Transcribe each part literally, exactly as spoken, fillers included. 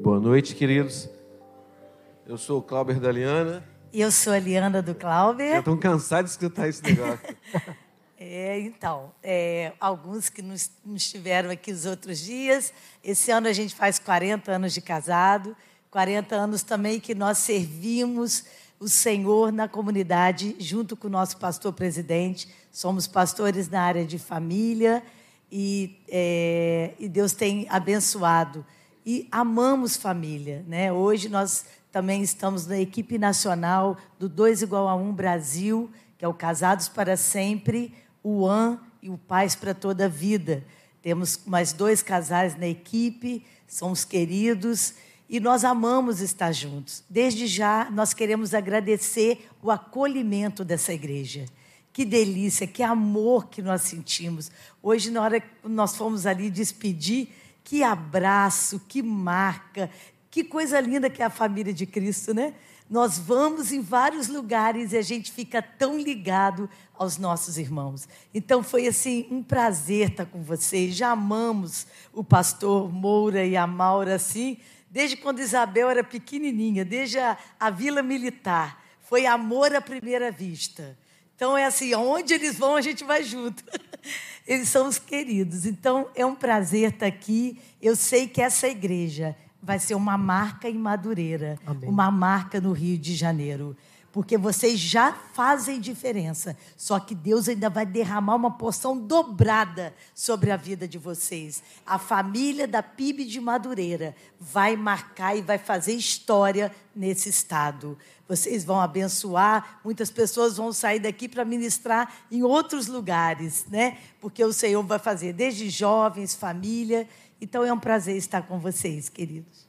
Boa noite, queridos. Eu sou o Cláudio da Liana. E eu sou a Liana do Cláudio. Já estão cansados de escutar esse negócio. É, então, é, alguns que não estiveram aqui os outros dias. Esse ano a gente faz quarenta anos de casado, quarenta anos também que nós servimos o Senhor na comunidade, junto com o nosso pastor presidente. Somos pastores na área de família e, é, e Deus tem abençoado. E amamos família, né? Hoje nós também estamos na equipe nacional do dois igual a um Brasil, que é o Casados para Sempre, o A N e o Pais para Toda a Vida. Temos mais dois casais na equipe, somos queridos e nós amamos estar juntos. Desde já, nós queremos agradecer o acolhimento dessa igreja. Que delícia, que amor que nós sentimos. Hoje, na hora que nós fomos ali despedir, que abraço, que marca, que coisa linda que é a família de Cristo, né? Nós vamos em vários lugares e a gente fica tão ligado aos nossos irmãos. Então, foi assim um prazer estar com vocês. Já amamos o pastor Moura e a Maura, assim, desde quando Isabel era pequenininha, desde a, a Vila Militar. Foi amor à primeira vista. Então, é assim, aonde eles vão, a gente vai junto. Eles são os queridos. Então, é um prazer estar aqui. Eu sei que essa igreja vai ser uma marca em Madureira, Amém. Uma marca no Rio de Janeiro. Porque vocês já fazem diferença. Só que Deus ainda vai derramar uma porção dobrada sobre a vida de vocês. A família da P I B de Madureira vai marcar e vai fazer história nesse estado. Vocês vão abençoar, muitas pessoas vão sair daqui para ministrar em outros lugares, né? Porque o Senhor vai fazer desde jovens, família. Então, é um prazer estar com vocês, queridos.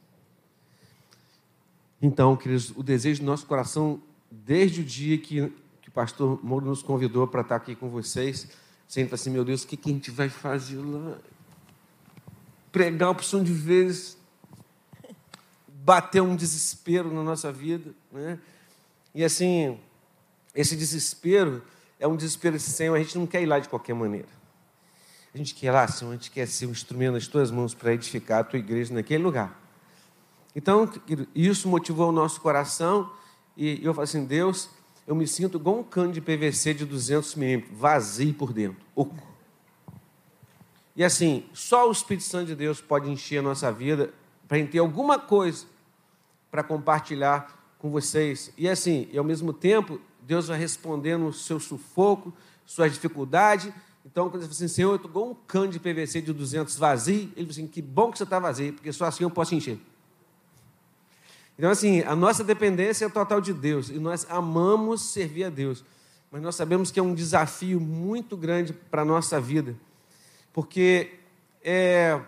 Então, queridos, o desejo do nosso coração, desde o dia que, que o pastor Moura nos convidou para estar aqui com vocês, sempre assim, meu Deus, o que, que a gente vai fazer lá? Pregar uma opção de vezes, bater um desespero na nossa vida, né? E assim, esse desespero é um desespero assim, Senhor, a gente não quer ir lá de qualquer maneira. A gente quer ir lá, Senhor, a gente quer ser um instrumento nas tuas mãos para edificar a tua igreja naquele lugar. Então, isso motivou o nosso coração e eu falei assim, Deus, eu me sinto igual um cano de P V C de duzentos milímetros, vazio por dentro, oco. E assim, só o Espírito Santo de Deus pode encher a nossa vida para a gente ter alguma coisa para compartilhar com vocês. E assim, e ao mesmo tempo, Deus vai respondendo o seu sufoco, suas dificuldades. Então, quando ele fala assim, Senhor, eu estou igual um cano de P V C de duzentos vazio, ele fala assim, que bom que você está vazio, porque só assim eu posso encher. Então, assim, a nossa dependência é total de Deus, e nós amamos servir a Deus, mas nós sabemos que é um desafio muito grande para a nossa vida, porque é,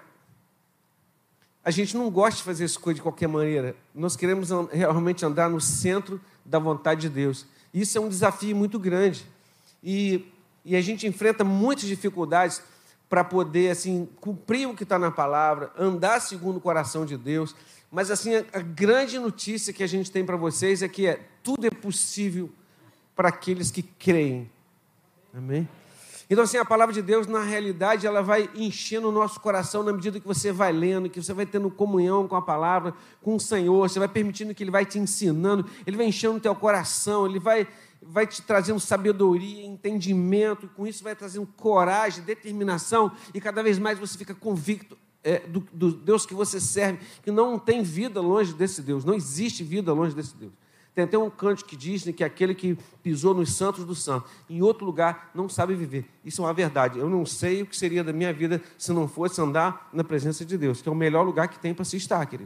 a gente não gosta de fazer as coisas de qualquer maneira, nós queremos realmente andar no centro da vontade de Deus. Isso é um desafio muito grande, e, e a gente enfrenta muitas dificuldades para poder assim, cumprir o que está na palavra, andar segundo o coração de Deus. Mas assim, a, a grande notícia que a gente tem para vocês é que é, tudo é possível para aqueles que creem. Amém? Então, assim, a palavra de Deus, na realidade, ela vai enchendo o nosso coração na medida que você vai lendo, que você vai tendo comunhão com a palavra, com o Senhor, você vai permitindo que Ele vai te ensinando, Ele vai enchendo o teu coração, Ele vai, vai te trazendo sabedoria, entendimento, e com isso vai trazendo coragem, determinação, e cada vez mais você fica convicto é, do, do Deus que você serve, que não tem vida longe desse Deus, não existe vida longe desse Deus. Tem até um cântico que diz que aquele que pisou nos santos do santo, em outro lugar, não sabe viver. Isso é uma verdade. Eu não sei o que seria da minha vida se não fosse andar na presença de Deus, que é o melhor lugar que tem para se estar, querido.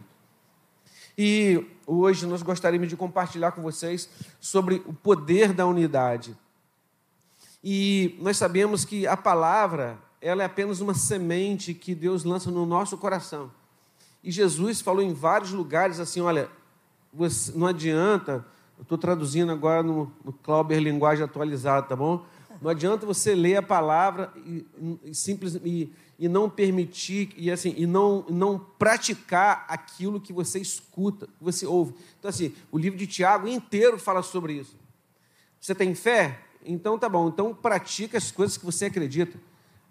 E hoje nós gostaríamos de compartilhar com vocês sobre o poder da unidade. E nós sabemos que a palavra, ela é apenas uma semente que Deus lança no nosso coração. E Jesus falou em vários lugares assim, olha, você, não adianta, eu estou traduzindo agora no, no Clauber Linguagem Atualizada, tá bom? Não adianta você ler a palavra e, e, simples, e, e não permitir, e, assim, e não, não praticar aquilo que você escuta, que você ouve. Então, assim, o livro de Tiago inteiro fala sobre isso. Você tem fé? Então, tá bom. Então, pratica as coisas que você acredita.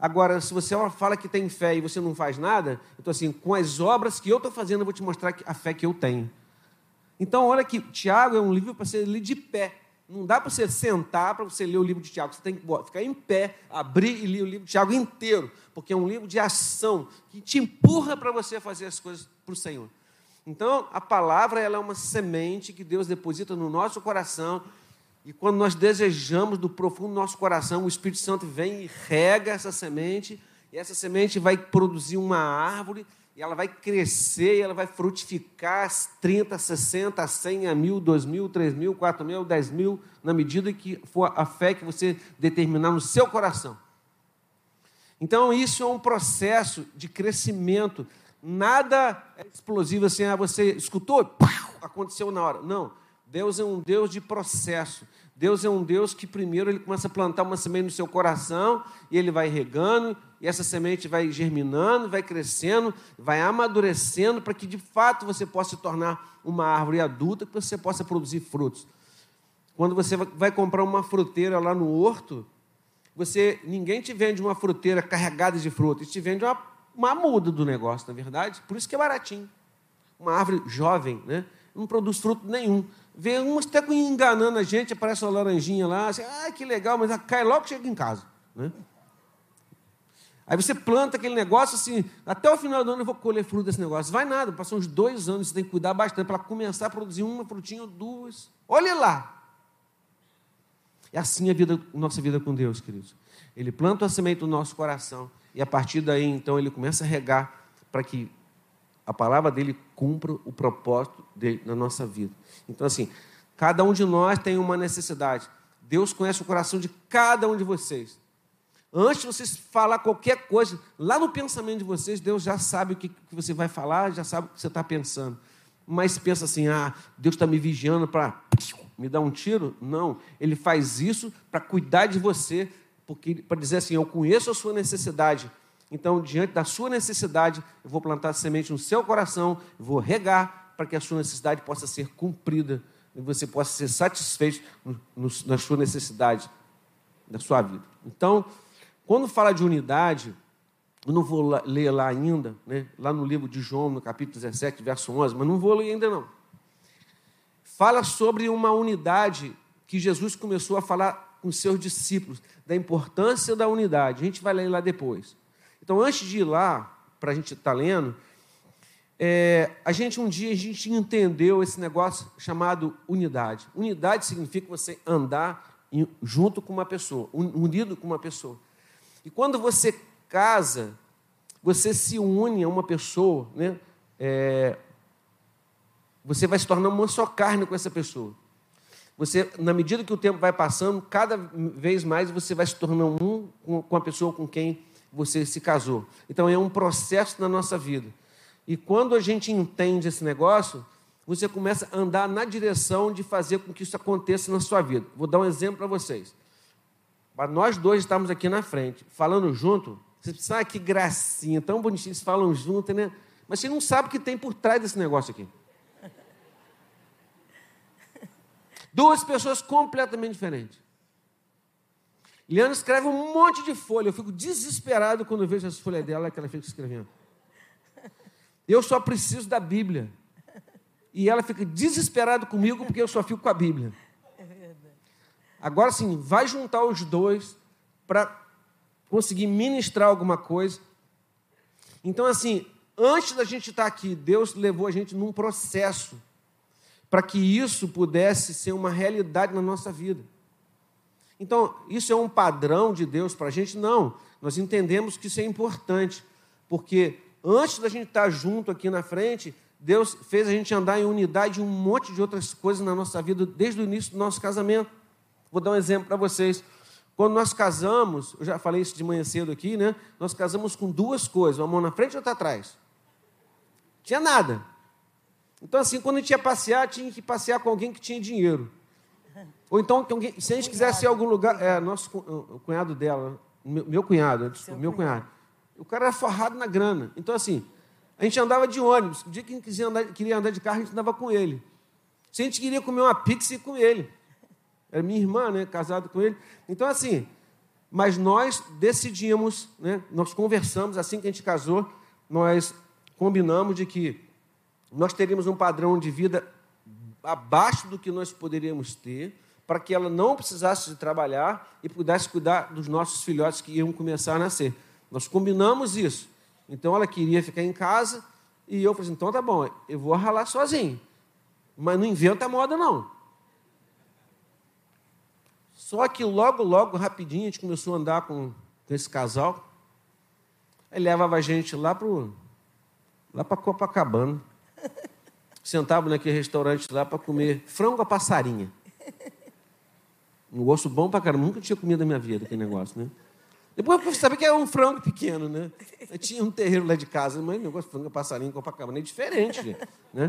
Agora, se você fala que tem fé e você não faz nada, então assim, com as obras que eu estou fazendo, eu vou te mostrar a fé que eu tenho. Então, olha que Tiago é um livro para você ler de pé. Não dá para você sentar para você ler o livro de Tiago. Você tem que ficar em pé, abrir e ler o livro de Tiago inteiro, porque é um livro de ação, que te empurra para você fazer as coisas para o Senhor. Então, a palavra ela é uma semente que Deus deposita no nosso coração, e quando nós desejamos do profundo do nosso coração, o Espírito Santo vem e rega essa semente, e essa semente vai produzir uma árvore, e ela vai crescer, e ela vai frutificar trinta, sessenta, cem, a mil, dois mil, três mil, quatro mil, dez mil, na medida que for a fé que você determinar no seu coração. Então, isso é um processo de crescimento. Nada é explosivo assim, ah, você escutou, pau, aconteceu na hora. Não, Deus é um Deus de processo. Deus é um Deus que primeiro ele começa a plantar uma semente no seu coração e ele vai regando, e essa semente vai germinando, vai crescendo, vai amadurecendo para que de fato você possa se tornar uma árvore adulta, que você possa produzir frutos. Quando você vai comprar uma fruteira lá no horto, você, ninguém te vende uma fruteira carregada de frutas, te vende uma, uma muda do negócio, na verdade, por isso que é baratinho. Uma árvore jovem, né? Não produz fruto nenhum. Vem uns até enganando a gente, aparece uma laranjinha lá, assim, ah, que legal, mas ela cai logo que chega em casa. Né? Aí você planta aquele negócio assim, até o final do ano eu vou colher fruto desse negócio. Vai nada, passam uns dois anos, você tem que cuidar bastante para começar a produzir uma frutinha ou duas. Olha lá. É assim a, vida, a nossa vida com Deus, queridos. Ele planta a semente no nosso coração e a partir daí, então, ele começa a regar para que a palavra dele cumpra o propósito dele na nossa vida. Então, assim, cada um de nós tem uma necessidade. Deus conhece o coração de cada um de vocês. Antes de vocês falar qualquer coisa, lá no pensamento de vocês, Deus já sabe o que você vai falar, já sabe o que você está pensando. Mas pensa assim, ah, Deus está me vigiando para me dar um tiro? Não, Ele faz isso para cuidar de você, porque para dizer assim, eu conheço a sua necessidade. Então, diante da sua necessidade, eu vou plantar semente no seu coração, eu vou regar para que a sua necessidade possa ser cumprida e você possa ser satisfeito no, no, na sua necessidade, da sua vida. Então, quando fala de unidade, eu não vou ler lá ainda, né, lá no livro de João, no capítulo dezessete, verso onze, mas não vou ler ainda não. Fala sobre uma unidade que Jesus começou a falar com os seus discípulos, da importância da unidade. A gente vai ler lá depois. Então, antes de ir lá, para a gente estar lendo, é, a gente um dia a gente entendeu esse negócio chamado unidade. Unidade significa você andar em, junto com uma pessoa, unido com uma pessoa. E quando você casa, você se une a uma pessoa, né? É, você vai se tornar uma só carne com essa pessoa. Você, na medida que o tempo vai passando, cada vez mais você vai se tornando um com a pessoa com quem você se casou. Então, é um processo na nossa vida. E quando a gente entende esse negócio, você começa a andar na direção de fazer com que isso aconteça na sua vida. Vou dar um exemplo para vocês. Para nós dois estamos aqui na frente, falando junto, você pensa, ah, que gracinha, tão bonitinho, eles falam junto, né? Mas você não sabe o que tem por trás desse negócio aqui. Duas pessoas completamente diferentes. Liana escreve um monte de folha. Eu fico desesperado quando eu vejo as folhas dela que ela fica escrevendo. Eu só preciso da Bíblia. E ela fica desesperada comigo porque eu só fico com a Bíblia. É verdade. Agora sim, vai juntar os dois para conseguir ministrar alguma coisa. Então, assim, antes da gente estar aqui, Deus levou a gente num processo para que isso pudesse ser uma realidade na nossa vida. Então, isso é um padrão de Deus para a gente? Não. Nós entendemos que isso é importante, porque antes da gente estar junto aqui na frente, Deus fez a gente andar em unidade em um monte de outras coisas na nossa vida, desde o início do nosso casamento. Vou dar um exemplo para vocês. Quando nós casamos, eu já falei isso de manhã cedo aqui, né? Nós casamos com duas coisas, uma mão na frente e outra atrás. Tinha nada. Então, assim, quando a gente ia passear, tinha que passear com alguém que tinha dinheiro. Ou então, se a gente quisesse ir a algum lugar... É, nosso, o cunhado dela, meu, meu cunhado, desculpa, meu cunhado. O cara era forrado na grana. Então, assim, a gente andava de ônibus. O dia que a gente queria andar, queria andar de carro, a gente andava com ele. Se a gente queria comer uma pizza, ia com ele. Era minha irmã, né, casado com ele. Então, assim, mas nós decidimos, né, nós conversamos, assim que a gente casou, nós combinamos de que nós teríamos um padrão de vida abaixo do que nós poderíamos ter, para que ela não precisasse de trabalhar e pudesse cuidar dos nossos filhotes que iam começar a nascer. Nós combinamos isso. Então, ela queria ficar em casa e eu falei assim, então tá bom, eu vou ralar sozinho, mas não inventa moda, não. Só que logo, logo, rapidinho, a gente começou a andar com, com esse casal. Ele levava a gente lá para lá para Copacabana. Sentava naquele restaurante lá para comer frango a passarinha. Um gosto bom para caramba. Nunca tinha comido na minha vida aquele negócio, né? Depois eu sabia que era um frango pequeno, né? Eu tinha um terreiro lá de casa, mas o negócio de frango a passarinha em Copacabana é diferente, né?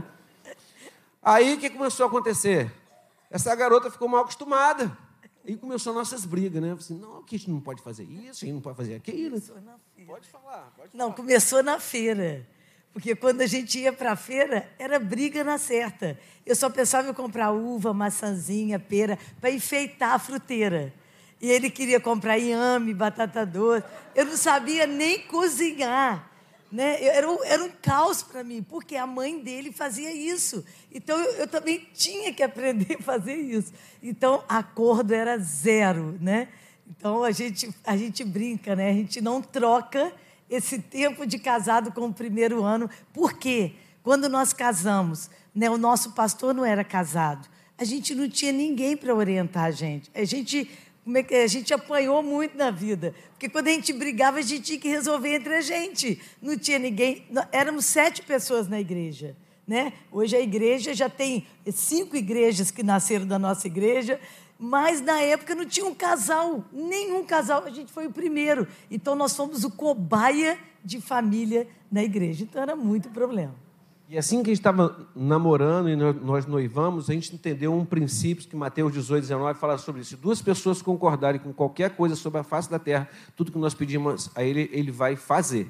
Aí o que começou a acontecer? Essa garota ficou mal acostumada. Aí começou nossas brigas, né? Eu falei assim, não, que a gente não pode fazer isso, a gente não pode fazer aquilo. Começou na feira. Pode falar, pode falar. Não, começou na feira. Porque quando a gente ia para a feira, era briga na certa. Eu só pensava em comprar uva, maçãzinha, pera, para enfeitar a fruteira. E ele queria comprar inhame, batata doce. Eu não sabia nem cozinhar. Né? Era, um, era um caos para mim, porque a mãe dele fazia isso. Então, eu, eu também tinha que aprender a fazer isso. Então, acordo era zero. Né? Então, a gente, a gente brinca, né? A gente não troca esse tempo de casado com o primeiro ano. Por quê? Quando nós casamos, né, o nosso pastor não era casado. A gente não tinha ninguém para orientar a gente. A gente... Como é que a gente apanhou muito na vida, porque quando a gente brigava, a gente tinha que resolver entre a gente. Não tinha ninguém, éramos sete pessoas na igreja, né? Hoje a igreja já tem cinco igrejas que nasceram da nossa igreja, mas na época não tinha um casal, nenhum casal, a gente foi o primeiro. Então nós fomos o cobaia de família na igreja, então era muito problema. E assim que a gente estava namorando e nós noivamos, a gente entendeu um princípio que Mateus dezoito, dezenove fala sobre isso. Se duas pessoas concordarem com qualquer coisa sobre a face da terra, tudo que nós pedimos a ele, ele vai fazer.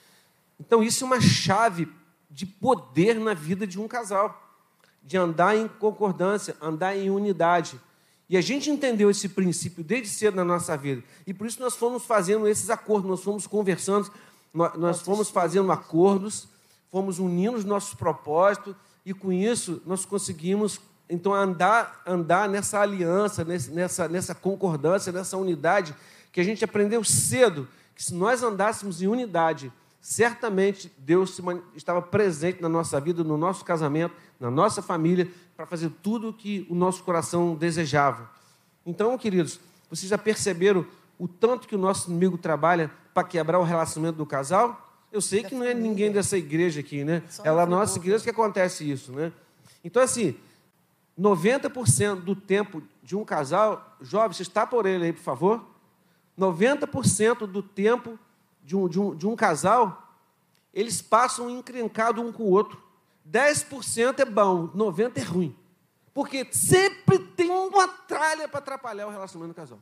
Então, isso é uma chave de poder na vida de um casal, de andar em concordância, andar em unidade. E a gente entendeu esse princípio desde cedo na nossa vida. E por isso nós fomos fazendo esses acordos, nós fomos conversando, nós fomos fazendo acordos, fomos unindo os nossos propósitos e, com isso, nós conseguimos, então, andar, andar nessa aliança, nessa, nessa concordância, nessa unidade, que a gente aprendeu cedo, que se nós andássemos em unidade, certamente Deus estava presente na nossa vida, no nosso casamento, na nossa família, para fazer tudo o que o nosso coração desejava. Então, queridos, vocês já perceberam o tanto que o nosso inimigo trabalha para quebrar o relacionamento do casal? Eu sei que não é ninguém dessa igreja aqui, né? É lá na nossa igreja que acontece isso, né? Então, assim, noventa por cento do tempo de um casal, jovem, você está por ele aí, por favor? noventa por cento do tempo de um, de um, de um casal, eles passam encrencados um com o outro. dez por cento é bom, noventa por cento é ruim. Porque sempre tem uma tralha para atrapalhar o relacionamento do casal.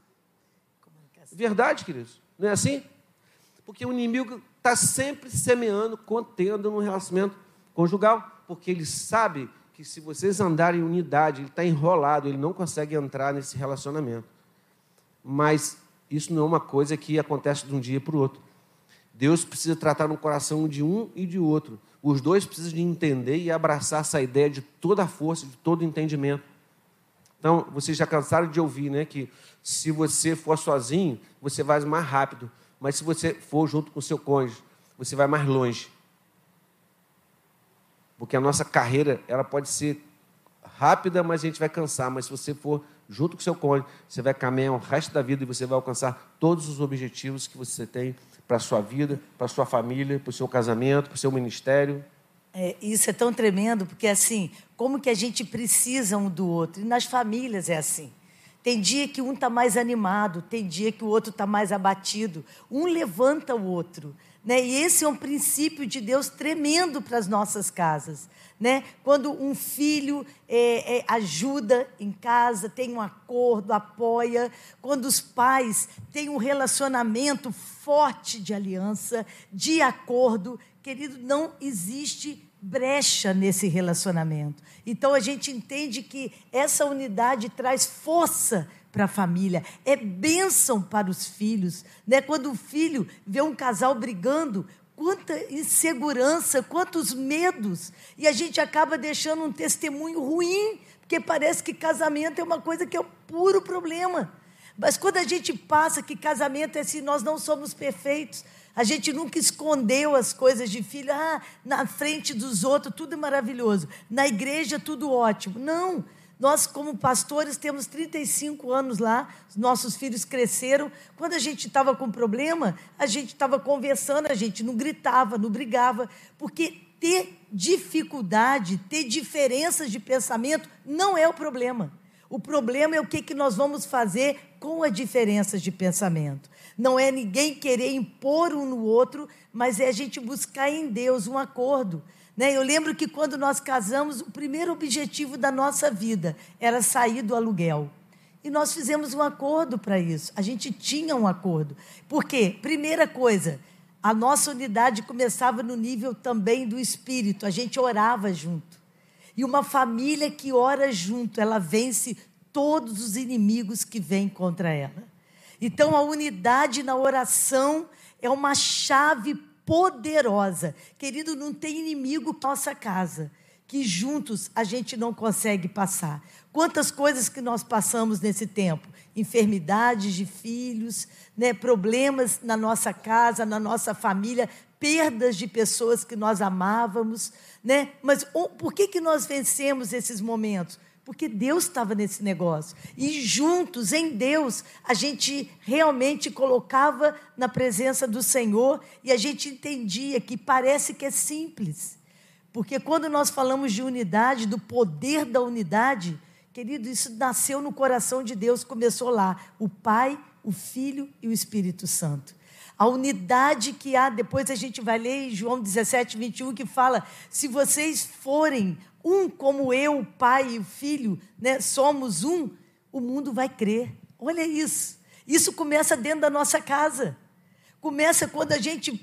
Verdade, queridos? Não é assim? Porque o inimigo está sempre semeando, contendo no relacionamento conjugal, porque ele sabe que se vocês andarem em unidade, ele está enrolado, ele não consegue entrar nesse relacionamento. Mas isso não é uma coisa que acontece de um dia para o outro. Deus precisa tratar no coração de um e de outro. Os dois precisam de entender e abraçar essa ideia de toda a força, de todo o entendimento. Então, vocês já cansaram de ouvir, né, que se você for sozinho, você vai mais rápido. Mas se você for junto com o seu cônjuge, você vai mais longe. Porque a nossa carreira, ela pode ser rápida, mas a gente vai cansar. Mas se você for junto com o seu cônjuge, você vai caminhar o resto da vida e você vai alcançar todos os objetivos que você tem para a sua vida, para a sua família, para o seu casamento, para o seu ministério. É, isso é tão tremendo, porque assim, como que a gente precisa um do outro? E nas famílias é assim. Tem dia que um está mais animado, tem dia que o outro está mais abatido. Um levanta o outro. Né? E esse é um princípio de Deus tremendo para as nossas casas. Né? Quando um filho é, é, ajuda em casa, tem um acordo, apoia. Quando os pais têm um relacionamento forte de aliança, de acordo, querido, não existe brecha nesse relacionamento. Então, a gente entende que essa unidade traz força para a família, é bênção para os filhos, né? Quando o filho vê um casal brigando, quanta insegurança, quantos medos, e a gente acaba deixando um testemunho ruim, porque parece que casamento é uma coisa que é o puro problema. Mas quando a gente passa que casamento é assim, nós não somos perfeitos, a gente nunca escondeu as coisas de filho, ah, na frente dos outros tudo é maravilhoso, na igreja tudo ótimo. Não, nós como pastores temos trinta e cinco anos lá, os nossos filhos cresceram, quando a gente estava com problema, a gente estava conversando, a gente não gritava, não brigava, porque ter dificuldade, ter diferenças de pensamento não é o problema. O problema é o que, que nós vamos fazer com as diferenças de pensamento. Não é ninguém querer impor um no outro, mas é a gente buscar em Deus um acordo. Né? Eu lembro que quando nós casamos, o primeiro objetivo da nossa vida era sair do aluguel. E nós fizemos um acordo para isso. A gente tinha um acordo. Por quê? Primeira coisa, a nossa unidade começava no nível também do espírito. A gente orava junto. E uma família que ora junto, ela vence todos os inimigos que vêm contra ela. Então, a unidade na oração é uma chave poderosa. Querido, não tem inimigo na nossa casa, que juntos a gente não consegue passar. Quantas coisas que nós passamos nesse tempo? Enfermidades de filhos, né? Problemas na nossa casa, na nossa família, perdas de pessoas que nós amávamos, né? Mas por que, que nós vencemos esses momentos? Porque Deus estava nesse negócio. E juntos, em Deus, a gente realmente colocava na presença do Senhor e a gente entendia que parece que é simples. Porque quando nós falamos de unidade, do poder da unidade, querido, isso nasceu no coração de Deus, começou lá. O Pai, o Filho e o Espírito Santo. A unidade que há, depois a gente vai ler em João dezessete, vinte e um, que fala, se vocês forem um como eu, o Pai e o Filho, né, somos um, o mundo vai crer. Olha isso. Isso começa dentro da nossa casa. Começa quando a gente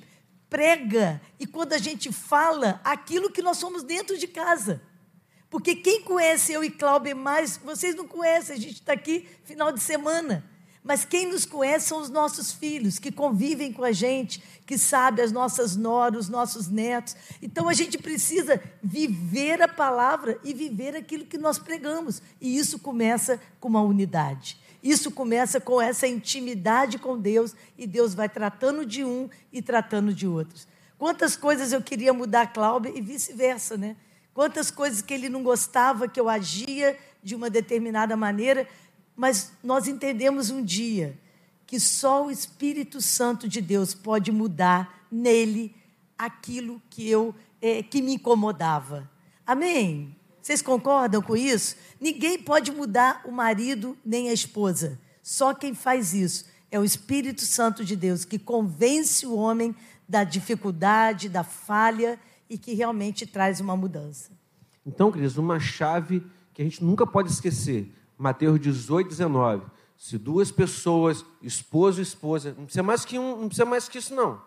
prega e quando a gente fala aquilo que nós somos dentro de casa. Porque quem conhece eu e Cláudia mais, vocês não conhecem, a gente está aqui final de semana. Mas quem nos conhece são os nossos filhos, que convivem com a gente, que sabem as nossas noras, os nossos netos. Então, a gente precisa viver a palavra e viver aquilo que nós pregamos. E isso começa com uma unidade. Isso começa com essa intimidade com Deus, e Deus vai tratando de um e tratando de outros. Quantas coisas eu queria mudar a Cláudia e vice-versa, né? Quantas coisas que ele não gostava, que eu agia de uma determinada maneira. Mas nós entendemos um dia que só o Espírito Santo de Deus pode mudar nele aquilo que, eu, é, que me incomodava. Amém? Vocês concordam com isso? Ninguém pode mudar o marido nem a esposa. Só quem faz isso é o Espírito Santo de Deus, que convence o homem da dificuldade, da falha e que realmente traz uma mudança. Então, queridos, uma chave que a gente nunca pode esquecer. Mateus dezoito, dezenove. Se duas pessoas, esposo e esposa, não precisa mais que um, não precisa mais que isso, não.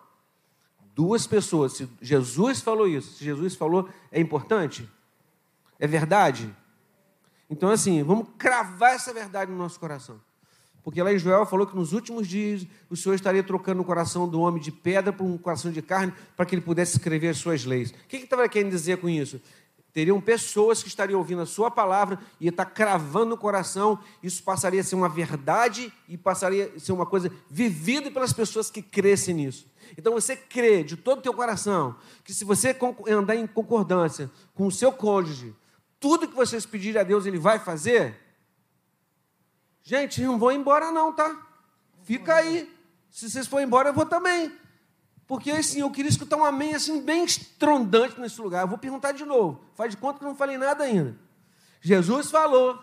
Duas pessoas, se Jesus falou isso, se Jesus falou, é importante? É verdade? Então, assim, vamos cravar essa verdade no nosso coração. Porque lá em Joel falou que nos últimos dias o Senhor estaria trocando o coração do homem de pedra por um coração de carne para que ele pudesse escrever as suas leis. O que ele estava querendo dizer com isso? Teriam pessoas que estariam ouvindo a sua palavra e ia estar cravando no coração, isso passaria a ser uma verdade e passaria a ser uma coisa vivida pelas pessoas que crescem nisso. Então você crê de todo o teu coração que se você andar em concordância com o seu cônjuge, tudo que vocês pedirem a Deus ele vai fazer? Gente, não vão embora não, tá? Fica aí. Se vocês forem embora, eu vou também. Porque, assim, eu queria escutar um amém, assim, bem estrondante nesse lugar. Eu vou perguntar de novo. Faz de conta que eu não falei nada ainda. Jesus falou,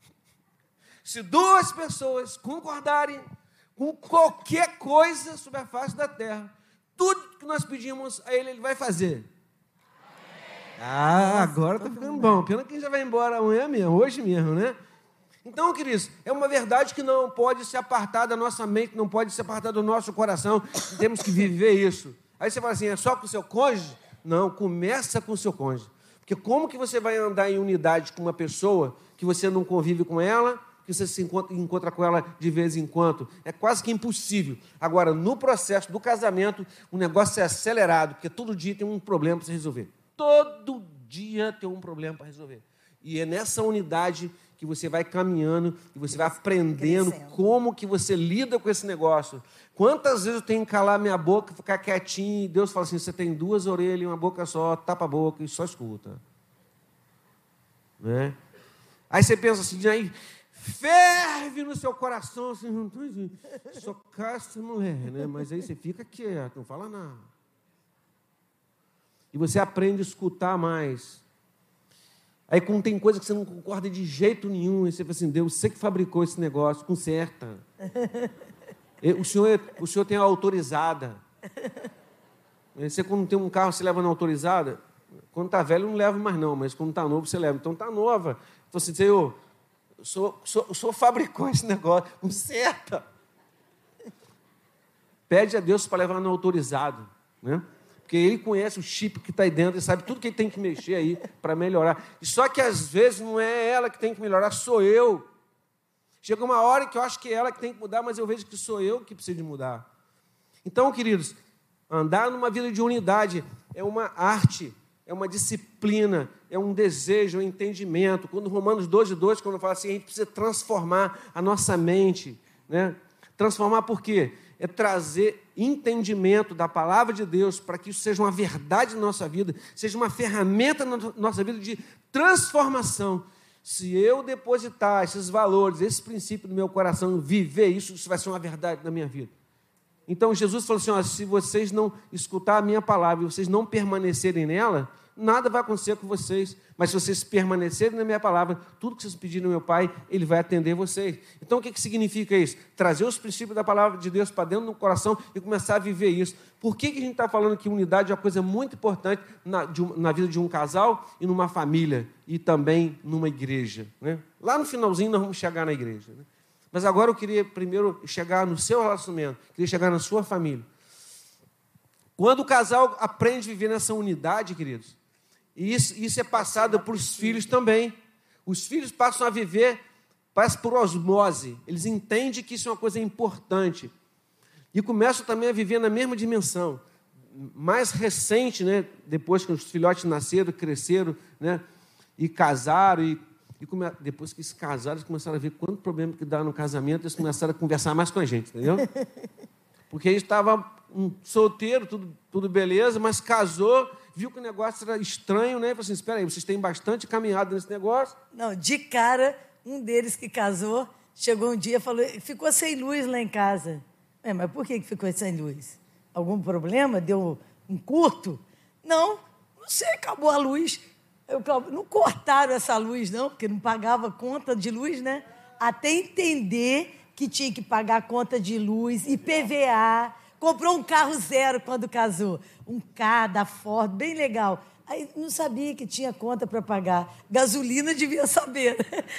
se duas pessoas concordarem com qualquer coisa sobre a face da terra, tudo que nós pedimos a Ele, Ele vai fazer. Ah, agora está ficando bom. Pena que já vai embora amanhã mesmo, hoje mesmo, né? Então, queridos, é uma verdade que não pode se apartar da nossa mente, não pode se apartar do nosso coração. Temos que viver isso. Aí você fala assim, é só com o seu cônjuge? Não, começa com o seu cônjuge. Porque como que você vai andar em unidade com uma pessoa que você não convive com ela, que você se encontra, encontra com ela de vez em quando. É quase que impossível. Agora, no processo do casamento, o negócio é acelerado, porque todo dia tem um problema para você resolver. Todo dia tem um problema para resolver. E é nessa unidade que você vai caminhando e você vai aprendendo Crescendo. Como que você lida com esse negócio. Quantas vezes eu tenho que calar minha boca, ficar quietinho, e Deus fala assim, você tem duas orelhas e uma boca só, tapa a boca e só escuta. Né? Aí você pensa assim, aí ferve no seu coração, assim, só cá essa mulher, né? Mas aí você fica quieto, não fala nada. E você aprende a escutar mais. Aí, quando tem coisa que você não concorda de jeito nenhum, aí você fala assim, Deus, você que fabricou esse negócio, conserta. O senhor, o senhor tem a autorizada. Você, quando tem um carro, você leva na autorizada. Quando está velho, não leva mais não, mas quando está novo, você leva. Então, está nova. Então, assim, Senhor, o senhor, o, senhor, o senhor fabricou esse negócio, conserta. Pede a Deus para levar no autorizado, né? Porque ele conhece o chip que está aí dentro, ele sabe tudo que ele tem que mexer aí para melhorar. E só que, às vezes, não é ela que tem que melhorar, sou eu. Chega uma hora que eu acho que é ela que tem que mudar, mas eu vejo que sou eu que preciso de mudar. Então, queridos, andar numa vida de unidade é uma arte, é uma disciplina, é um desejo, é um entendimento. Quando Romanos doze, dois, quando fala assim, a gente precisa transformar a nossa mente, né? Transformar por quê? É trazer entendimento da palavra de Deus para que isso seja uma verdade na nossa vida, seja uma ferramenta na nossa vida de transformação. Se eu depositar esses valores, esse princípio no meu coração, viver isso, isso vai ser uma verdade na minha vida. Então, Jesus falou assim, ó, se vocês não escutar a minha palavra e vocês não permanecerem nela, nada vai acontecer com vocês. Mas se vocês permanecerem na minha palavra, tudo que vocês pedirem ao meu Pai, Ele vai atender vocês. Então, o que, que significa isso? Trazer os princípios da palavra de Deus para dentro do coração e começar a viver isso. Por que, que a gente está falando que unidade é uma coisa muito importante na, de, na vida de um casal e numa família e também numa igreja, né? Lá no finalzinho nós vamos chegar na igreja, né? Mas agora eu queria primeiro chegar no seu relacionamento, queria chegar na sua família. Quando o casal aprende a viver nessa unidade, queridos, e isso, isso é passado para os filhos também. Os filhos passam a viver, passam por osmose. Eles entendem que isso é uma coisa importante. E começam também a viver na mesma dimensão. Mais recente, né, depois que os filhotes nasceram, cresceram, né, e casaram, e, e come... depois que se casaram, eles começaram a ver quanto problema que dá no casamento, eles começaram a conversar mais com a gente, entendeu? Porque a gente estava um solteiro, tudo, tudo beleza, mas casou, viu que o negócio era estranho, né? E falou assim, espera aí, vocês têm bastante caminhado nesse negócio? Não, de cara, um deles que casou, chegou um dia e falou, ficou sem luz lá em casa. É, mas por que ficou sem luz? Algum problema? Deu um curto? Não, não sei, acabou a luz. Eu, não cortaram essa luz, não, porque não pagava conta de luz, né? Até entender que tinha que pagar a conta de luz, I P V A, comprou um carro zero quando casou, um K da Ford, bem legal. Aí não sabia que tinha conta para pagar. Gasolina devia saber.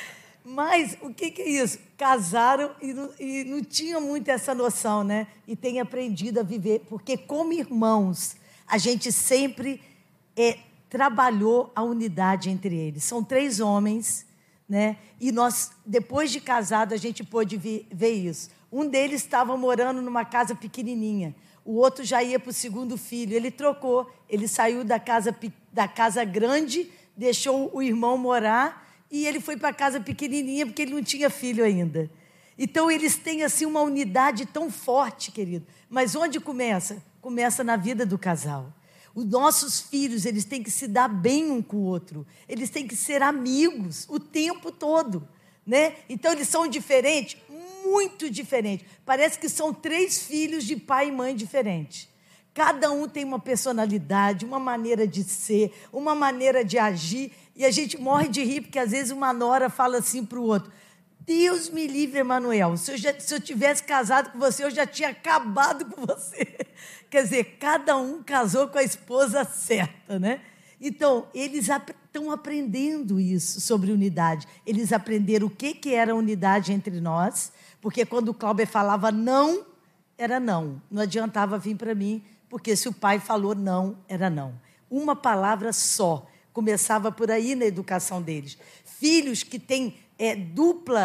Mas o que, que é isso? Casaram e não, e não tinham muito essa noção, né? E têm aprendido a viver, porque como irmãos, a gente sempre é, trabalhou a unidade entre eles. São três homens, né? E nós, depois de casado, a gente pôde ver, ver isso. Um deles estava morando numa casa pequenininha, o outro já ia para o segundo filho. Ele trocou, ele saiu da casa, da casa grande, deixou o irmão morar e ele foi para a casa pequenininha porque ele não tinha filho ainda. Então, eles têm assim uma unidade tão forte, querido. Mas onde começa? Começa na vida do casal. Os nossos filhos, eles têm que se dar bem um com o outro. Eles têm que ser amigos o tempo todo, né? Então, eles são diferentes, muito diferentes. Parece que são três filhos de pai e mãe diferentes. Cada um tem uma personalidade, uma maneira de ser, uma maneira de agir. E a gente morre de rir, porque às vezes uma nora fala assim para o outro, Deus me livre, Emanuel, se eu, já, se eu tivesse casado com você, eu já tinha acabado com você. Quer dizer, cada um casou com a esposa certa, né? Então, eles ap- estão aprendendo isso sobre unidade. Eles aprenderam o que, que era unidade entre nós, porque quando o Cláudio falava não, era não. Não adiantava vir para mim, porque se o pai falou não, era não. Uma palavra só. Começava por aí na educação deles. Filhos que têm é, dupla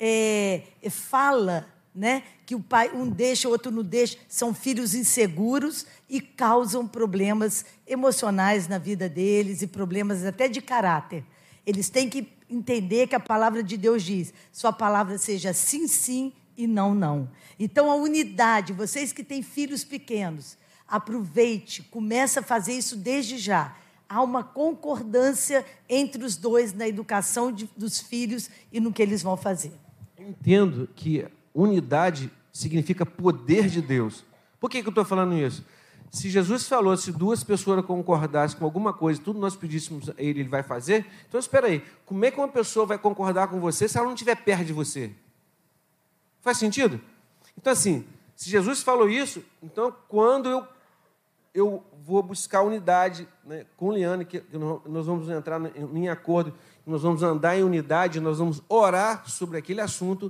é, fala, né, que o pai um deixa, o outro não deixa, são filhos inseguros e causam problemas emocionais na vida deles e problemas até de caráter. Eles têm que entender que a palavra de Deus diz, sua palavra seja sim, sim e não, não. Então, a unidade, vocês que têm filhos pequenos, aproveite, comece a fazer isso desde já. Há uma concordância entre os dois na educação de, dos filhos e no que eles vão fazer. Eu entendo que unidade significa poder de Deus. Por que que eu estou falando isso? Se Jesus falou, se duas pessoas concordassem com alguma coisa, tudo nós pedíssemos a ele, ele vai fazer, então espera aí, como é que uma pessoa vai concordar com você se ela não estiver perto de você? Faz sentido? Então assim, se Jesus falou isso, então quando eu, eu vou buscar unidade, né, com Liane, que nós vamos entrar em acordo, nós vamos andar em unidade, nós vamos orar sobre aquele assunto.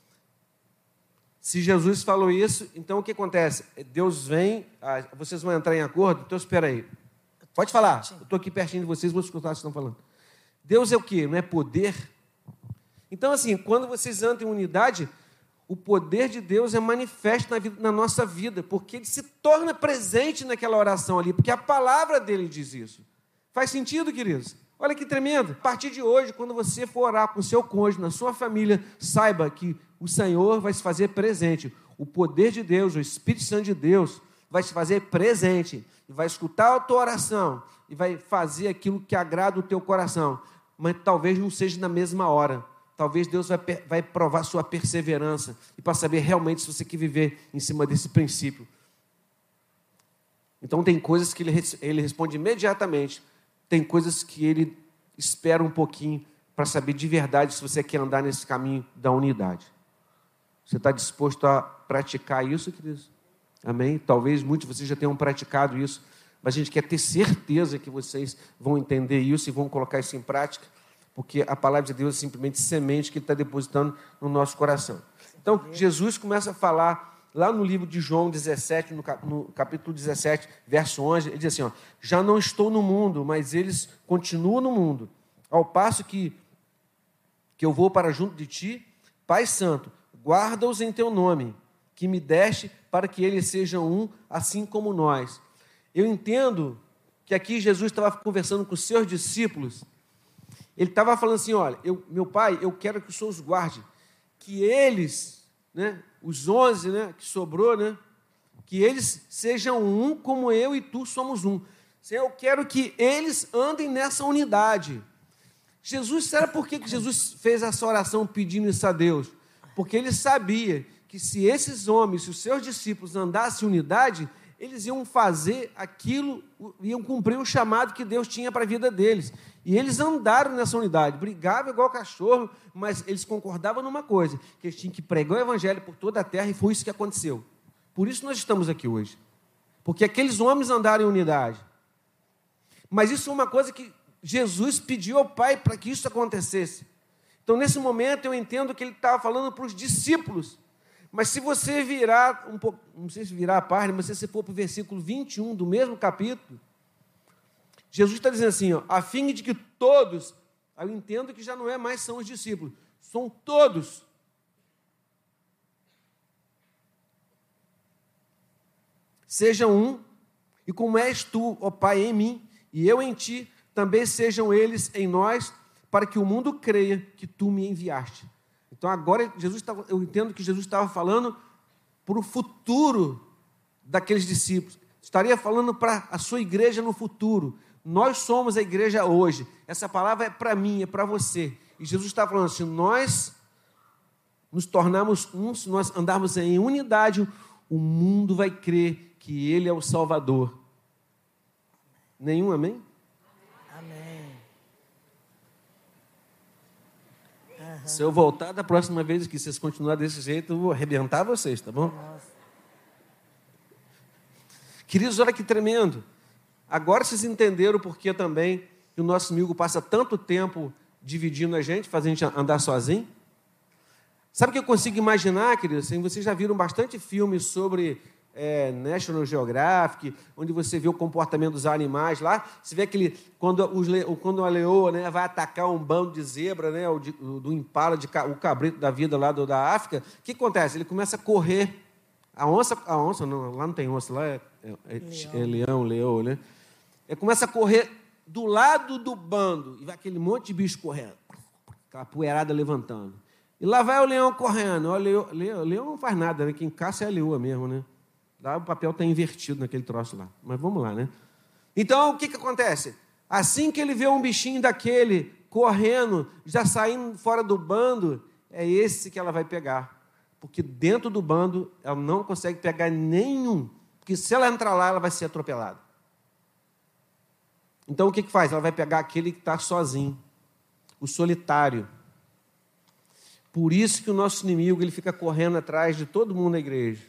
Se Jesus falou isso, então o que acontece? Deus vem, ah, vocês vão entrar em acordo? Então espera aí. Pode falar, eu estou aqui pertinho de vocês, vou escutar o que vocês estão falando. Deus é o quê? Não é poder? Então assim, quando vocês andam em unidade, o poder de Deus é manifesto na, vida, na nossa vida, porque ele se torna presente naquela oração ali, porque a palavra dele diz isso. Faz sentido, queridos? Olha que tremendo. A partir de hoje, quando você for orar com o seu cônjuge, na sua família, saiba que o Senhor vai se fazer presente. O poder de Deus, o Espírito Santo de Deus, vai se fazer presente. E vai escutar a tua oração. E vai fazer aquilo que agrada o teu coração. Mas talvez não seja na mesma hora. Talvez Deus vai, vai provar sua perseverança. E para saber realmente se você quer viver em cima desse princípio. Então tem coisas que ele, ele responde imediatamente. Tem coisas que ele espera um pouquinho para saber de verdade se você quer andar nesse caminho da unidade. Você está disposto a praticar isso, queridos? Amém? Talvez muitos de vocês já tenham praticado isso, mas a gente quer ter certeza que vocês vão entender isso e vão colocar isso em prática, porque a palavra de Deus é simplesmente semente que Ele está depositando no nosso coração. Então, Jesus começa a falar, lá no livro de João dezessete, no capítulo dezessete, verso onze, ele diz assim, ó, já não estou no mundo, mas eles continuam no mundo, ao passo que, que eu vou para junto de ti, Pai Santo, guarda-os em teu nome, que me deste para que eles sejam um, assim como nós. Eu entendo que aqui Jesus estava conversando com os seus discípulos. Ele estava falando assim, olha, eu, meu Pai, eu quero que o Senhor os guarde, que eles, né, os onze, né, que sobrou, né, que eles sejam um como eu e tu somos um. Senhor, eu quero que eles andem nessa unidade. Jesus, será por que Jesus fez essa oração pedindo isso a Deus? Porque ele sabia que se esses homens, se os seus discípulos andassem em unidade, eles iam fazer aquilo, iam cumprir o chamado que Deus tinha para a vida deles. E eles andaram nessa unidade, brigavam igual cachorro, mas eles concordavam numa coisa, que eles tinham que pregar o evangelho por toda a terra, e foi isso que aconteceu. Por isso nós estamos aqui hoje. Porque aqueles homens andaram em unidade. Mas isso é uma coisa que Jesus pediu ao Pai para que isso acontecesse. Então, nesse momento, eu entendo que ele estava falando para os discípulos. Mas se você virar, um pouco, não sei se virar a página, mas se você for para o versículo vinte e um do mesmo capítulo, Jesus está dizendo assim, ó, a fim de que todos, eu entendo que já não é mais são os discípulos, são todos. Sejam um, e como és tu, ó Pai, em mim, e eu em ti, também sejam eles em nós, para que o mundo creia que tu me enviaste. Então agora Jesus estava, eu entendo que Jesus estava falando para o futuro daqueles discípulos. Estaria falando para a sua igreja no futuro. Nós somos a igreja hoje. Essa palavra é para mim, é para você. E Jesus está falando, se nós nos tornarmos um, se nós andarmos em unidade, o mundo vai crer que Ele é o Salvador. Nenhum amém? Se eu voltar da próxima vez que vocês continuarem desse jeito, eu vou arrebentar vocês, tá bom? Nossa. Queridos, olha que tremendo. Agora vocês entenderam o porquê também que o nosso amigo passa tanto tempo dividindo a gente, fazendo a gente andar sozinho? Sabe o que eu consigo imaginar, queridos? Assim, vocês já viram bastante filmes sobre é, National Geographic, onde você vê o comportamento dos animais lá, você vê aquele, quando, os, quando a leoa, né, vai atacar um bando de zebra, né, o de, do impala, de, o cabrito da vida lá do, da África, o que acontece? Ele começa a correr. A onça, a onça não, lá não tem onça, lá é, é, é, é leão, leoa, né? Ele começa a correr do lado do bando, e vai aquele monte de bicho correndo, aquela poeirada levantando. E lá vai o leão correndo. O leão, leão, leão não faz nada, né? Quem caça é a leoa mesmo, né? Lá o papel está invertido naquele troço lá. Mas vamos lá, né? Então, o que, que acontece? Assim que ele vê um bichinho daquele correndo, já saindo fora do bando, é esse que ela vai pegar. Porque dentro do bando, ela não consegue pegar nenhum. Porque se ela entrar lá, ela vai ser atropelada. Então, o que, que faz? Ela vai pegar aquele que está sozinho, o solitário. Por isso que o nosso inimigo ele fica correndo atrás de todo mundo na igreja.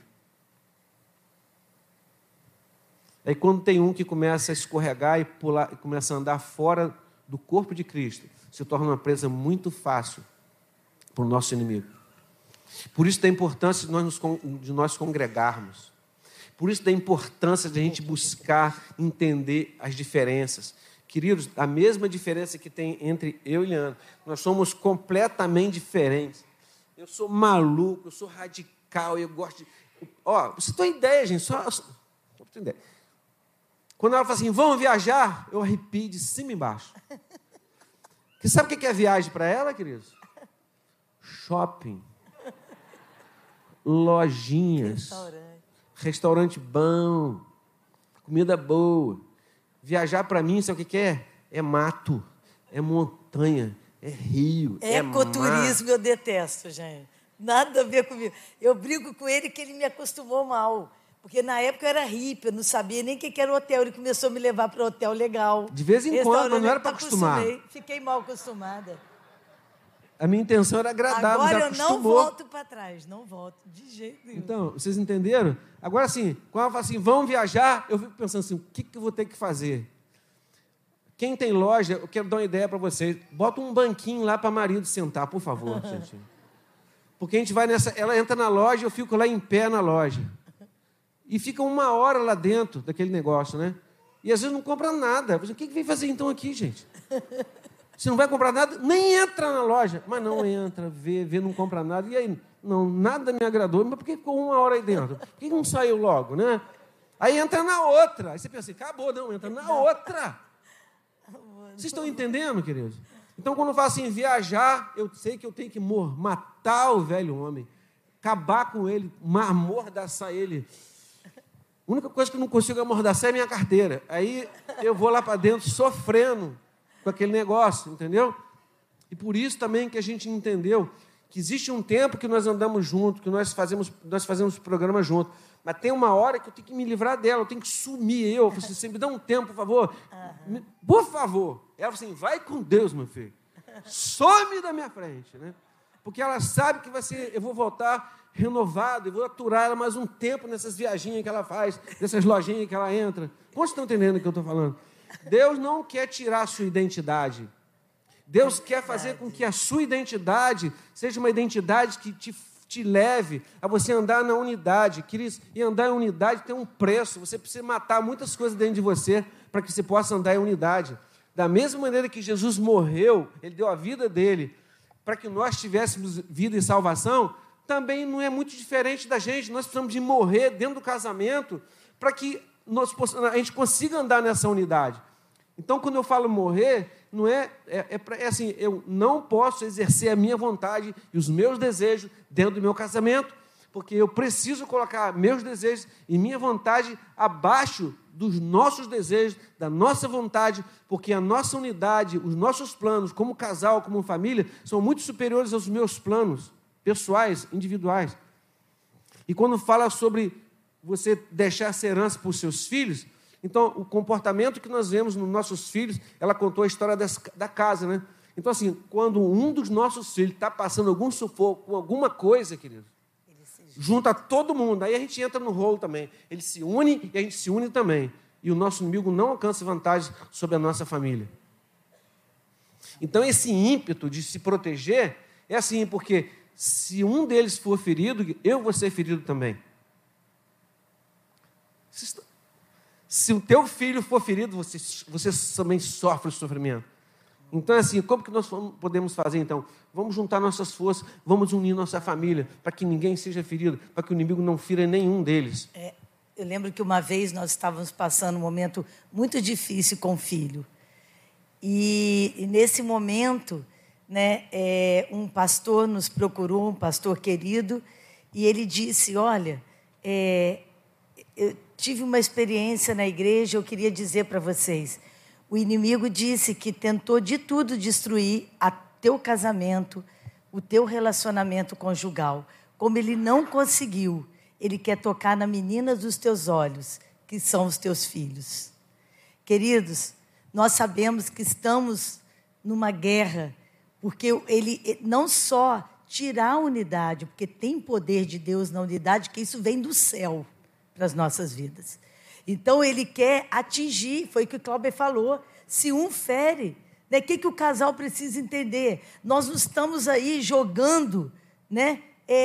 Aí quando tem um que começa a escorregar e pular, e começa a andar fora do corpo de Cristo, se torna uma presa muito fácil para o nosso inimigo. Por isso da importância de nós, nos, de nós congregarmos. Por isso da importância de a gente buscar entender as diferenças. Queridos, a mesma diferença que tem entre eu e Leandro, nós somos completamente diferentes. Eu sou maluco, eu sou radical, eu gosto de... Ó, você tem ideia, gente, só... só tem ideia. Quando ela fala assim, vamos viajar, eu arrepio de cima e embaixo. Você sabe o que é viagem para ela, queridos? Shopping. Lojinhas. Restaurante. Restaurante bom. Comida boa. Viajar para mim, sabe o que é? É mato, é montanha, é rio, é, é ecoturismo, eu detesto, gente. Nada a ver comigo. Eu brigo com ele que ele me acostumou mal. Porque na época eu era hippie, eu não sabia nem o que era hotel. Ele começou a me levar para hotel legal. De vez em quando, mas não era para acostumar. Fiquei mal acostumada. A minha intenção era agradar, mas agora ela acostumou. Agora eu não volto para trás, não volto, de jeito nenhum. Então, vocês entenderam? Agora, assim, quando ela fala assim, vamos viajar, eu fico pensando assim, o que, que eu vou ter que fazer? Quem tem loja, eu quero dar uma ideia para vocês. Bota um banquinho lá para marido sentar, por favor, gente. Porque a gente vai nessa... Ela entra na loja, eu fico lá em pé na loja. E fica uma hora lá dentro daquele negócio, né? E às vezes não compra nada. O que, que vem fazer então aqui, gente? Você não vai comprar nada, nem entra na loja. Mas não entra, vê, vê, não compra nada. E aí, não, nada me agradou. Mas por que ficou uma hora aí dentro? Por que não saiu logo, né? Aí entra na outra. Aí você pensa assim, acabou, não, entra na outra. Vocês estão entendendo, queridos? Então, quando eu falo assim, viajar, eu sei que eu tenho que matar o velho homem, acabar com ele, amordaçar ele. A única coisa que eu não consigo amordaçar é a minha carteira. Aí eu vou lá para dentro sofrendo com aquele negócio, entendeu? E por isso também que a gente entendeu que existe um tempo que nós andamos juntos, que nós fazemos, nós fazemos programa juntos, mas tem uma hora que eu tenho que me livrar dela, eu tenho que sumir eu. Eu falei assim, você me dá um tempo, por favor? Uhum. Por favor. Ela falou assim, vai com Deus, meu filho. Some da minha frente, né? Porque ela sabe que vai ser, eu vou voltar renovado, eu vou aturar ela mais um tempo nessas viaginhas que ela faz, nessas lojinhas que ela entra. Quantos estão entendendo o que eu estou falando? Deus não quer tirar a sua identidade. Deus quer fazer com que a sua identidade seja uma identidade que te, te leve a você andar na unidade. Queridos, e andar em unidade tem um preço. Você precisa matar muitas coisas dentro de você para que você possa andar em unidade. Da mesma maneira que Jesus morreu, Ele deu a vida dele para que nós tivéssemos vida e salvação, também não é muito diferente da gente. Nós precisamos de morrer dentro do casamento para que nós, a gente consiga andar nessa unidade. Então, quando eu falo morrer, não é, é, é, pra, é assim, eu não posso exercer a minha vontade e os meus desejos dentro do meu casamento, porque eu preciso colocar meus desejos e minha vontade abaixo dos nossos desejos, da nossa vontade, porque a nossa unidade, os nossos planos, como casal, como família, são muito superiores aos meus planos pessoais, individuais. E quando fala sobre você deixar essa herança para os seus filhos, então, o comportamento que nós vemos nos nossos filhos, ela contou a história das, da casa, né? Então, assim, quando um dos nossos filhos está passando algum sufoco com alguma coisa, querido, junta todo mundo, aí a gente entra no rolo também. Ele se une e a gente se une também. E o nosso inimigo não alcança vantagem sobre a nossa família. Então, esse ímpeto de se proteger é assim, porque se um deles for ferido, eu vou ser ferido também. Se o teu filho for ferido, você, você também sofre o sofrimento. Então, assim, como que nós podemos fazer, então? Vamos juntar nossas forças, vamos unir nossa família, para que ninguém seja ferido, para que o inimigo não fira nenhum deles. É, eu lembro que uma vez nós estávamos passando um momento muito difícil com o filho. E, e nesse momento, né, é, um pastor nos procurou, um pastor querido, e ele disse, olha, é, eu tive uma experiência na igreja, eu queria dizer para vocês, o inimigo disse que tentou de tudo destruir o teu casamento, o teu relacionamento conjugal. Como ele não conseguiu, ele quer tocar na menina dos teus olhos, que são os teus filhos. Queridos, nós sabemos que estamos numa guerra, porque ele não só tirar a unidade, porque tem poder de Deus na unidade, que isso vem do céu para as nossas vidas. Então, ele quer atingir, foi o que o Cláudio falou, se um fere, né, o que, que o casal precisa entender? Nós não estamos aí jogando, né,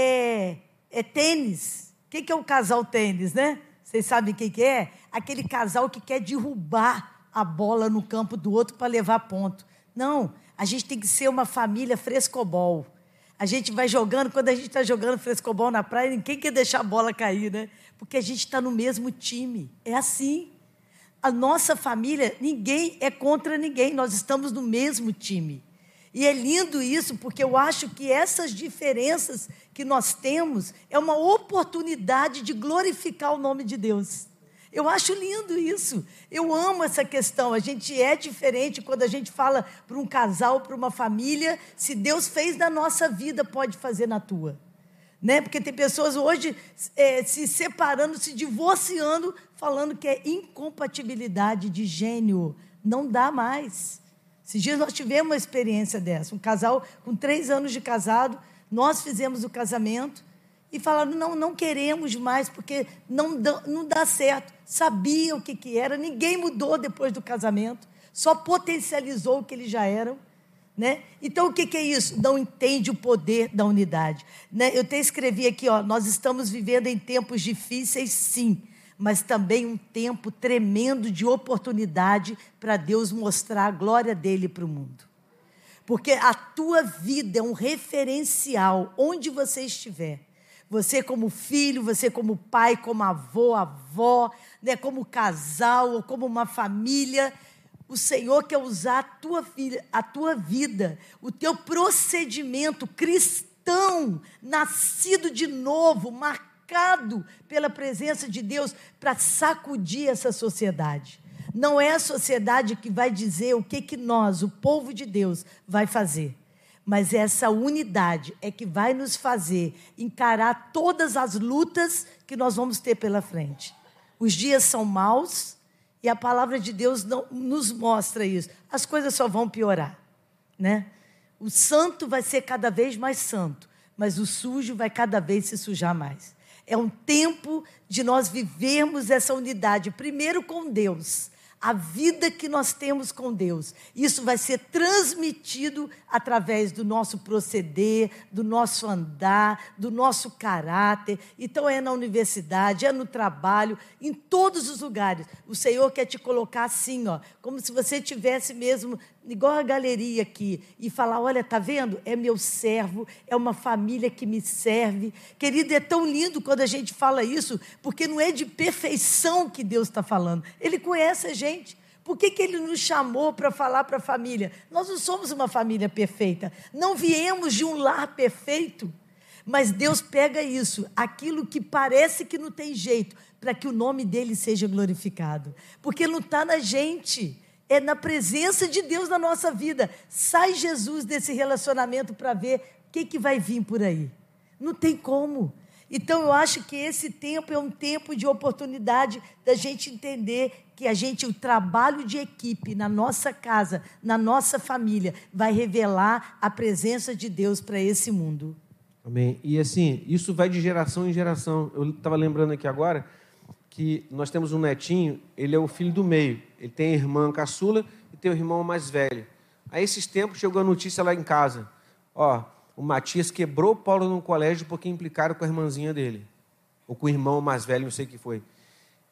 é, é tênis. O que, que é o casal tênis, né? Vocês sabem o que, que é? Aquele casal que quer derrubar a bola no campo do outro para levar ponto. Não, a gente tem que ser uma família frescobol. A gente vai jogando, quando a gente está jogando frescobol na praia, ninguém quer deixar a bola cair, né? Porque a gente está no mesmo time. É assim. A nossa família, ninguém é contra ninguém, nós estamos no mesmo time. E é lindo isso, porque eu acho que essas diferenças que nós temos é uma oportunidade de glorificar o nome de Deus. Eu acho lindo isso. Eu amo essa questão. A gente é diferente quando a gente fala para um casal, para uma família. Se Deus fez na nossa vida, pode fazer na tua. Né? Porque tem pessoas hoje é, se separando, se divorciando, falando que é incompatibilidade de gênio. Não dá mais. Esses dias nós tivemos uma experiência dessa. Um casal com três anos de casado, nós fizemos o casamento e falaram, não, não queremos mais, porque não dá, não dá certo. Sabia o que, que era, ninguém mudou depois do casamento, só potencializou o que eles já eram. Né? Então, o que, que é isso? Não entende o poder da unidade. Né? Eu até escrevi aqui, ó, nós estamos vivendo em tempos difíceis, sim, mas também um tempo tremendo de oportunidade para Deus mostrar a glória dele para o mundo. Porque a tua vida é um referencial, onde você estiver. Você como filho, você como pai, como avô, avó, né? Como casal ou como uma família. O Senhor quer usar a tua, filha, a tua vida, o teu procedimento cristão, nascido de novo, marcado pela presença de Deus, para sacudir essa sociedade. Não é a sociedade que vai dizer o que, que nós, o povo de Deus, vai fazer. Mas essa unidade é que vai nos fazer encarar todas as lutas que nós vamos ter pela frente. Os dias são maus, e a palavra de Deus não, nos mostra isso. As coisas só vão piorar, né? O santo vai ser cada vez mais santo, mas o sujo vai cada vez se sujar mais. É um tempo de nós vivermos essa unidade, primeiro com Deus, a vida que nós temos com Deus. Isso vai ser transmitido através do nosso proceder, do nosso andar, do nosso caráter. Então é na universidade, é no trabalho, em todos os lugares. O Senhor quer te colocar assim, ó, como se você tivesse mesmo, igual a galeria aqui, e falar, olha, tá vendo? É meu servo, é uma família que me serve. Querido, é tão lindo quando a gente fala isso, porque não é de perfeição que Deus está falando. Ele conhece a gente. Por que, que Ele nos chamou para falar para a família? Nós não somos uma família perfeita. Não viemos de um lar perfeito. Mas Deus pega isso, aquilo que parece que não tem jeito, para que o nome dEle seja glorificado. Porque não está na gente. É na presença de Deus na nossa vida. Sai Jesus desse relacionamento para ver o que, que vai vir por aí. Não tem como. Então, eu acho que esse tempo é um tempo de oportunidade da gente entender que a gente, o trabalho de equipe na nossa casa, na nossa família, vai revelar a presença de Deus para esse mundo. Amém. E assim, isso vai de geração em geração. Eu estava lembrando aqui agora que nós temos um netinho, ele é o filho do meio. Ele tem a irmã caçula e tem o irmão mais velho. Aí, esses tempos, chegou a notícia lá em casa. Ó, o Matias quebrou o Paulo no colégio porque implicaram com a irmãzinha dele. Ou com o irmão mais velho, não sei o que foi.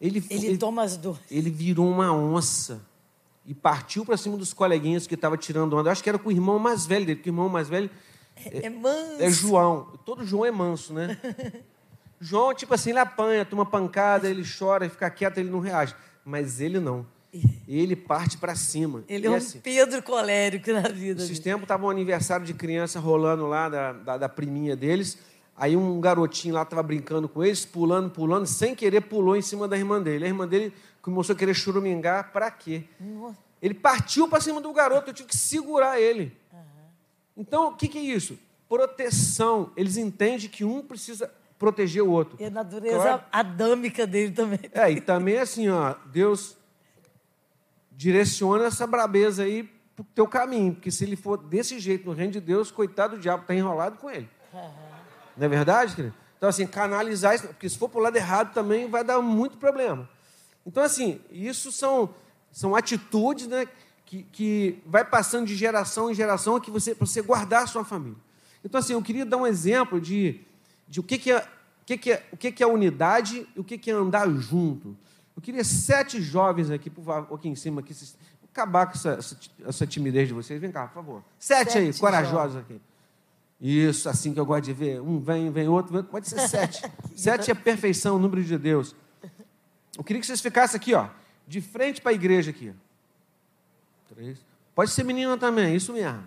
Ele, ele, ele toma as dores. Ele virou uma onça e partiu para cima dos coleguinhas que estavam tirando onda. Eu acho que era com o irmão mais velho dele, porque o irmão mais velho é, é manso. É João. Todo João é manso, né? João, tipo assim, ele apanha, toma pancada, ele chora, fica quieto, ele não reage. Mas ele não. Ele parte para cima. Ele é um assim, Pedro colérico na vida. Esses tempos estava um aniversário de criança rolando lá da, da, da priminha deles. Aí um garotinho lá estava brincando com eles, pulando, pulando, sem querer pulou em cima da irmã dele. A irmã dele começou a querer churumingar, para quê? Nossa. Ele partiu para cima do garoto, eu tive que segurar ele. Uhum. Então, o que, que é isso? Proteção. Eles entendem que um precisa proteger o outro. E a natureza claro. adâmica dele também. É, e também assim, ó, Deus direciona essa brabeza aí para o teu caminho, porque se ele for desse jeito no reino de Deus, coitado do diabo, está enrolado com ele. Uhum. Não é verdade, querido? Então, assim, canalizar isso, porque se for para o lado errado também vai dar muito problema. Então, assim, isso são, são atitudes, né, que, que vai passando de geração em geração que você, para você guardar a sua família. Então, assim, eu queria dar um exemplo de, de o, que, que, é, o, que, que, é, o que, que é unidade e o que, que é andar junto. Eu queria sete jovens aqui, por favor, aqui em cima, aqui, vou acabar com essa, essa, essa timidez de vocês. Vem cá, por favor. Sete, sete aí, corajosos aqui. Isso, assim que eu gosto de ver. Um vem, vem outro, vem, pode ser sete. Sete é perfeição, o número de Deus. Eu queria que vocês ficassem aqui, ó, de frente para a igreja aqui. Três. Pode ser menina também, isso mesmo.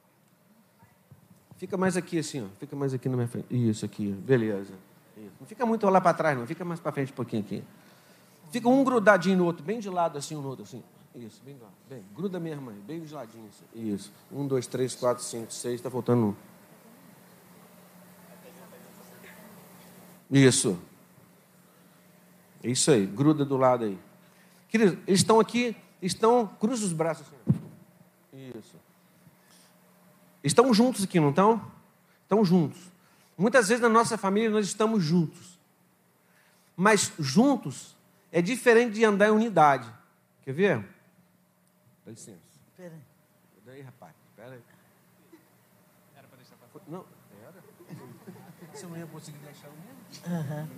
Fica mais aqui assim, ó. Fica mais aqui na minha frente. Isso aqui, beleza. Isso. Não fica muito lá para trás, não. Fica mais para frente um pouquinho aqui. Fica um grudadinho no outro, bem de lado assim, um no outro assim. Isso, bem lá. Bem, gruda mesmo aí, bem de ladinho. Assim. Isso. Um, dois, três, quatro, cinco, seis. Está faltando um. Isso. É isso aí, gruda do lado aí. Queridos, eles estão aqui, estão, cruza os braços assim. Isso. Estão juntos aqui, não estão? Estão juntos. Muitas vezes na nossa família nós estamos juntos. Mas juntos é diferente de andar em unidade. Quer ver? Dá licença. Espera aí. Daí, rapaz, espera aí. Era para deixar para fora? Não, era. Você não ia conseguir deixar o mesmo? Aham.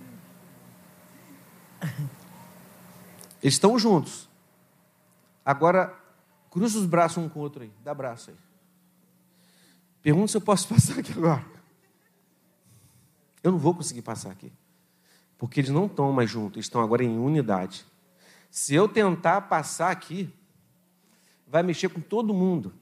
Eles estão juntos. Agora, cruza os braços um com o outro aí. Dá abraço aí. Pergunta se eu posso passar aqui agora. Eu não vou conseguir passar aqui. Porque eles não estão mais juntos, eles estão agora em unidade. Se eu tentar passar aqui, vai mexer com todo mundo.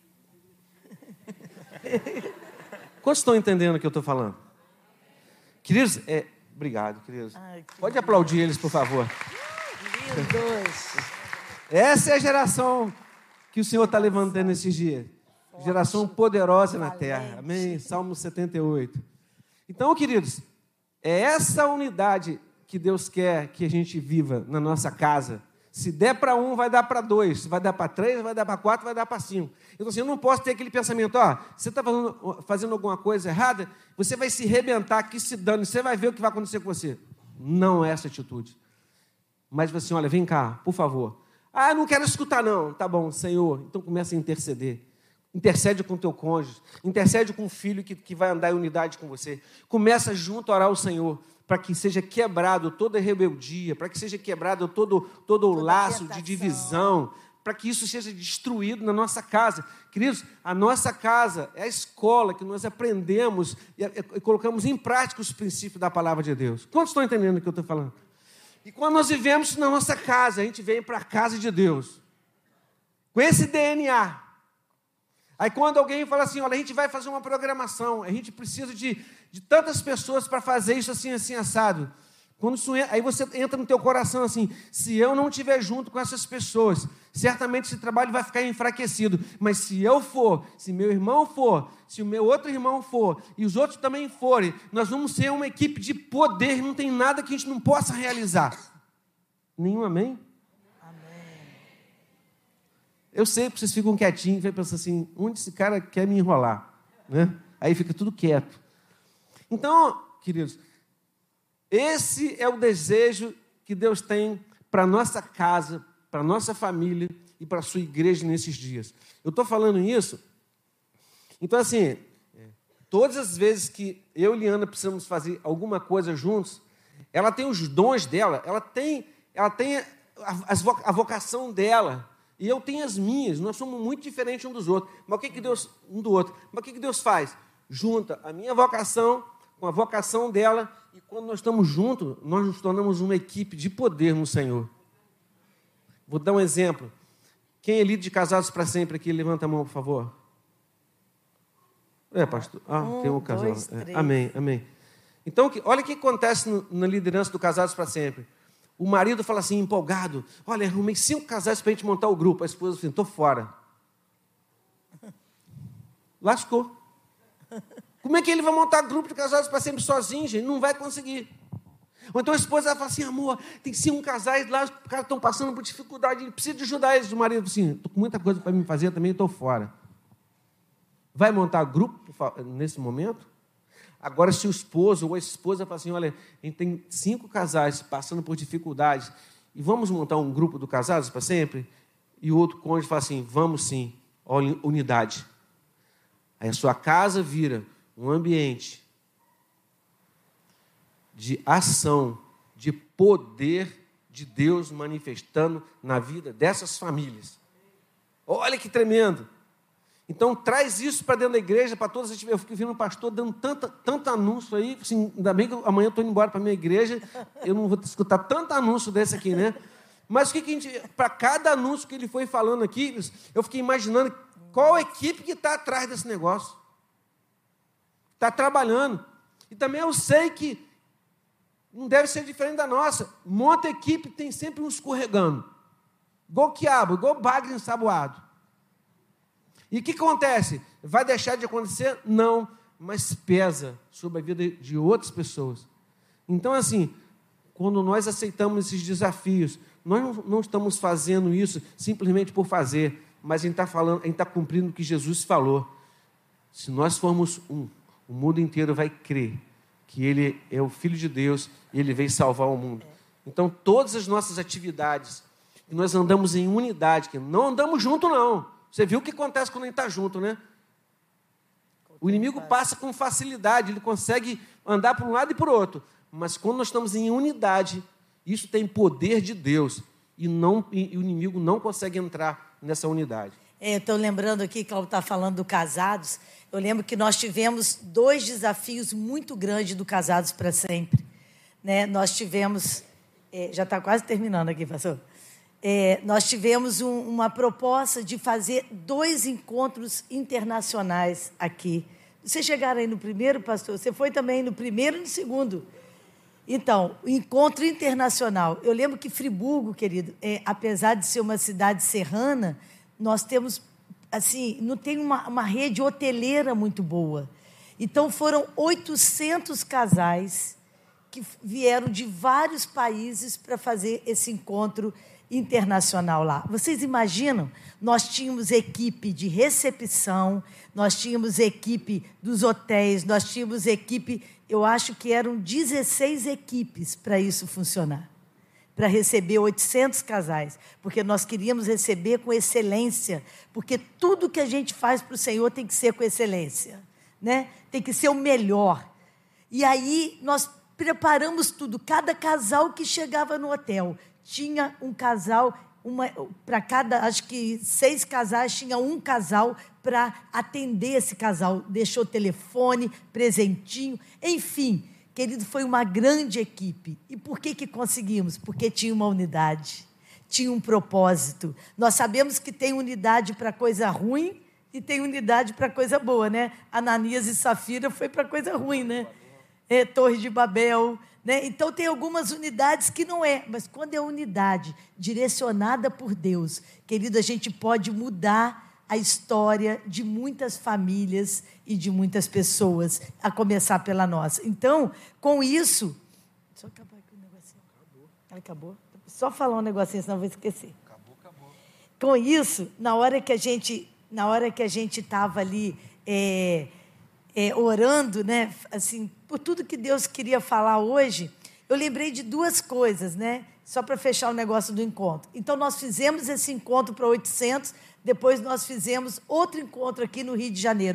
Quantos estão entendendo o que eu estou falando? Queridos, é... obrigado, queridos. Ai, que Pode aplaudir eles, por favor. Lindos. Essa é a geração que o Senhor está levantando esses dias. Forte. Geração poderosa na terra. Amém? Salmo setenta e oito. Então, queridos, é essa unidade que Deus quer que a gente viva na nossa casa. Se der para um, vai dar para dois. Se vai dar para três, vai dar para quatro, vai dar para cinco. Então, assim, eu não posso ter aquele pensamento, ó, você está fazendo, fazendo alguma coisa errada, você vai se rebentar aqui, se dando, você vai ver o que vai acontecer com você. Não é essa atitude. Mas você, olha, vem cá, por favor. Ah, eu não quero escutar, não. Tá bom, Senhor. Então começa a interceder. Intercede com o teu cônjuge. Intercede com o filho que, que vai andar em unidade com você. Começa junto a orar ao Senhor, para que seja quebrado toda a rebeldia, para que seja quebrado todo, todo o laço tentação. de divisão, para que isso seja destruído na nossa casa. Queridos, a nossa casa é a escola que nós aprendemos e, e, e colocamos em prática os princípios da palavra de Deus. Quantos estão entendendo o que eu estou falando? E quando nós vivemos na nossa casa, a gente vem para a casa de Deus, com esse D N A. Aí quando alguém fala assim, olha, a gente vai fazer uma programação, a gente precisa de, de tantas pessoas para fazer isso assim, assim, assado. Quando isso, aí você entra no teu coração assim, se eu não estiver junto com essas pessoas, certamente esse trabalho vai ficar enfraquecido. Mas se eu for, se meu irmão for, se o meu outro irmão for, e os outros também forem, nós vamos ser uma equipe de poder, não tem nada que a gente não possa realizar. Nenhum amém? Eu sei que vocês ficam quietinhos e vai pensar assim, onde esse cara quer me enrolar? Né? Aí fica tudo quieto. Então, queridos, esse é o desejo que Deus tem para a nossa casa, para a nossa família e para a sua igreja nesses dias. Eu estou falando isso, então assim, todas as vezes que eu e Liana precisamos fazer alguma coisa juntos, ela tem os dons dela, ela tem ela tem a, a, a vocação dela, e eu tenho as minhas. Nós somos muito diferentes um dos outros. Mas o que que Deus, um do outro? Mas o que que Deus faz? Junta a minha vocação com a vocação dela, e quando nós estamos juntos, nós nos tornamos uma equipe de poder no Senhor. Vou dar um exemplo. Quem é líder de Casados para Sempre aqui? Levanta a mão, por favor. É, pastor. Ah, um, tem um casal. Dois, é. Amém, amém. Então, olha o que acontece no, na liderança do Casados para Sempre. O marido fala assim, empolgado, olha, arrumei cinco casais para a gente montar o grupo. A esposa fala assim, estou fora. Lascou. Como é que ele vai montar grupo de Casados para Sempre sozinho, gente? Não vai conseguir. Ou então a esposa fala assim, amor, tem cinco casais lá, os caras estão passando por dificuldade, ele precisa de ajudar eles. O marido fala assim, estou com muita coisa para me fazer também, estou fora. Vai montar grupo nesse momento? Agora, se o esposo ou a esposa fala assim, olha, a gente tem cinco casais passando por dificuldades, e vamos montar um grupo do Casados para Sempre? E o outro cônjuge fala assim, vamos sim, olha, unidade. Aí a sua casa vira um ambiente de ação, de poder de Deus manifestando na vida dessas famílias. Olha que tremendo. Então, traz isso para dentro da igreja, para todas as... Eu fico vendo um pastor dando tanta, tanto anúncio aí, assim, ainda bem que amanhã eu estou indo embora para a minha igreja, eu não vou escutar tanto anúncio desse aqui, né? Mas o que, que a gente... Para cada anúncio que ele foi falando aqui, eu fiquei imaginando qual equipe que está atrás desse negócio. Está trabalhando. E também eu sei que não deve ser diferente da nossa. Monta equipe, tem sempre um escorregando. Igual quiabo, igual bagre ensaboado. E o que acontece? Vai deixar de acontecer? Não, mas pesa sobre a vida de outras pessoas. Então, assim, quando nós aceitamos esses desafios, nós não, não estamos fazendo isso simplesmente por fazer, mas a gente está falando, a gente está cumprindo o que Jesus falou. Se nós formos um, o mundo inteiro vai crer que Ele é o Filho de Deus e Ele veio salvar o mundo. Então, todas as nossas atividades, que nós andamos em unidade, que não andamos junto, não. Você viu o que acontece quando a gente está junto, né? O inimigo passa com facilidade, ele consegue andar para um lado e para o outro. Mas quando nós estamos em unidade, isso tem poder de Deus. E, não, e o inimigo não consegue entrar nessa unidade. É, eu estou lembrando aqui, Cláudio está falando do Casados. Eu lembro que nós tivemos dois desafios muito grandes do Casados para Sempre. Né? Nós tivemos... É, já está quase terminando aqui, pastor. É, nós tivemos um, uma proposta de fazer dois encontros internacionais aqui. Vocês chegaram aí no primeiro, pastor? Você foi também no primeiro e no segundo. Então, o encontro internacional. Eu lembro que Friburgo, querido, é, apesar de ser uma cidade serrana, nós temos, assim, não tem uma, uma rede hoteleira muito boa. Então, foram oitocentos casais que vieram de vários países para fazer esse encontro internacional lá. Vocês imaginam? Nós tínhamos equipe de recepção, nós tínhamos equipe dos hotéis, nós tínhamos equipe, eu acho que eram dezesseis equipes para isso funcionar, para receber oitocentos casais, porque nós queríamos receber com excelência, porque tudo que a gente faz para o Senhor tem que ser com excelência, né? Tem que ser o melhor. E aí nós preparamos tudo, cada casal que chegava no hotel tinha um casal, para cada, acho que seis casais, tinha um casal para atender esse casal. Deixou telefone, presentinho, enfim, querido, foi uma grande equipe. E por que que conseguimos? Porque tinha uma unidade, tinha um propósito. Nós sabemos que tem unidade para coisa ruim e tem unidade para coisa boa, né? Ananias e Safira foi para coisa ruim, né? É, Torre de Babel... Né? Então, tem algumas unidades que não é, mas quando é unidade direcionada por Deus, querido, a gente pode mudar a história de muitas famílias e de muitas pessoas, a começar pela nossa. Então, com isso... Deixa eu acabar aqui o negocinho. Acabou. Acabou? Só falar um negocinho, senão eu vou esquecer. Acabou, acabou. Com isso, na hora que a gente na hora que a gente estava ali... É, É, orando, né, assim, por tudo que Deus queria falar hoje, eu lembrei de duas coisas, né, só para fechar o negócio do encontro. Então, nós fizemos esse encontro para oitocentos, depois nós fizemos outro encontro aqui no Rio de Janeiro.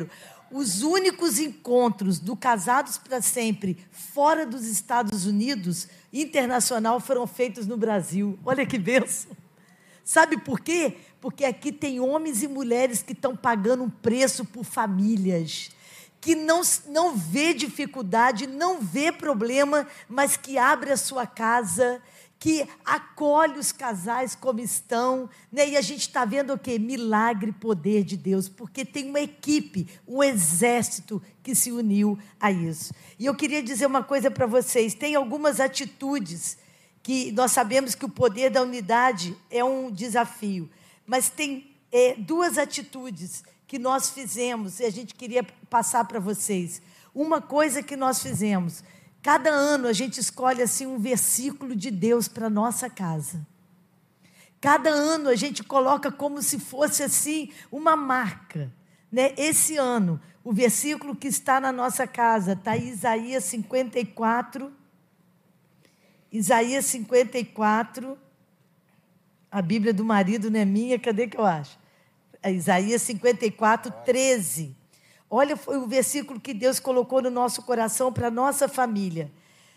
os únicos encontros do Casados para Sempre fora dos Estados Unidos, internacional, foram feitos no Brasil. Olha que bênção. Sabe por quê? Porque aqui tem homens e mulheres que estão pagando um preço por famílias, que não, não vê dificuldade, não vê problema, mas que abre a sua casa, que acolhe os casais como estão, né? E a gente está vendo o quê? Milagre, poder de Deus, porque tem uma equipe, um exército que se uniu a isso. E eu queria dizer uma coisa para vocês, tem algumas atitudes que nós sabemos que o poder da unidade é um desafio, mas tem é, duas atitudes que nós fizemos e a gente queria passar para vocês. Uma coisa que nós fizemos, cada ano a gente escolhe assim um versículo de Deus para a nossa casa. Cada ano a gente coloca como se fosse assim uma marca, né? Esse ano, o versículo que está na nossa casa está em Isaías cinquenta e quatro, Isaías cinquenta e quatro, a Bíblia do marido não é minha, cadê que eu acho? É Isaías cinquenta e quatro, treze. Olha, foi o versículo que Deus colocou no nosso coração para a nossa família.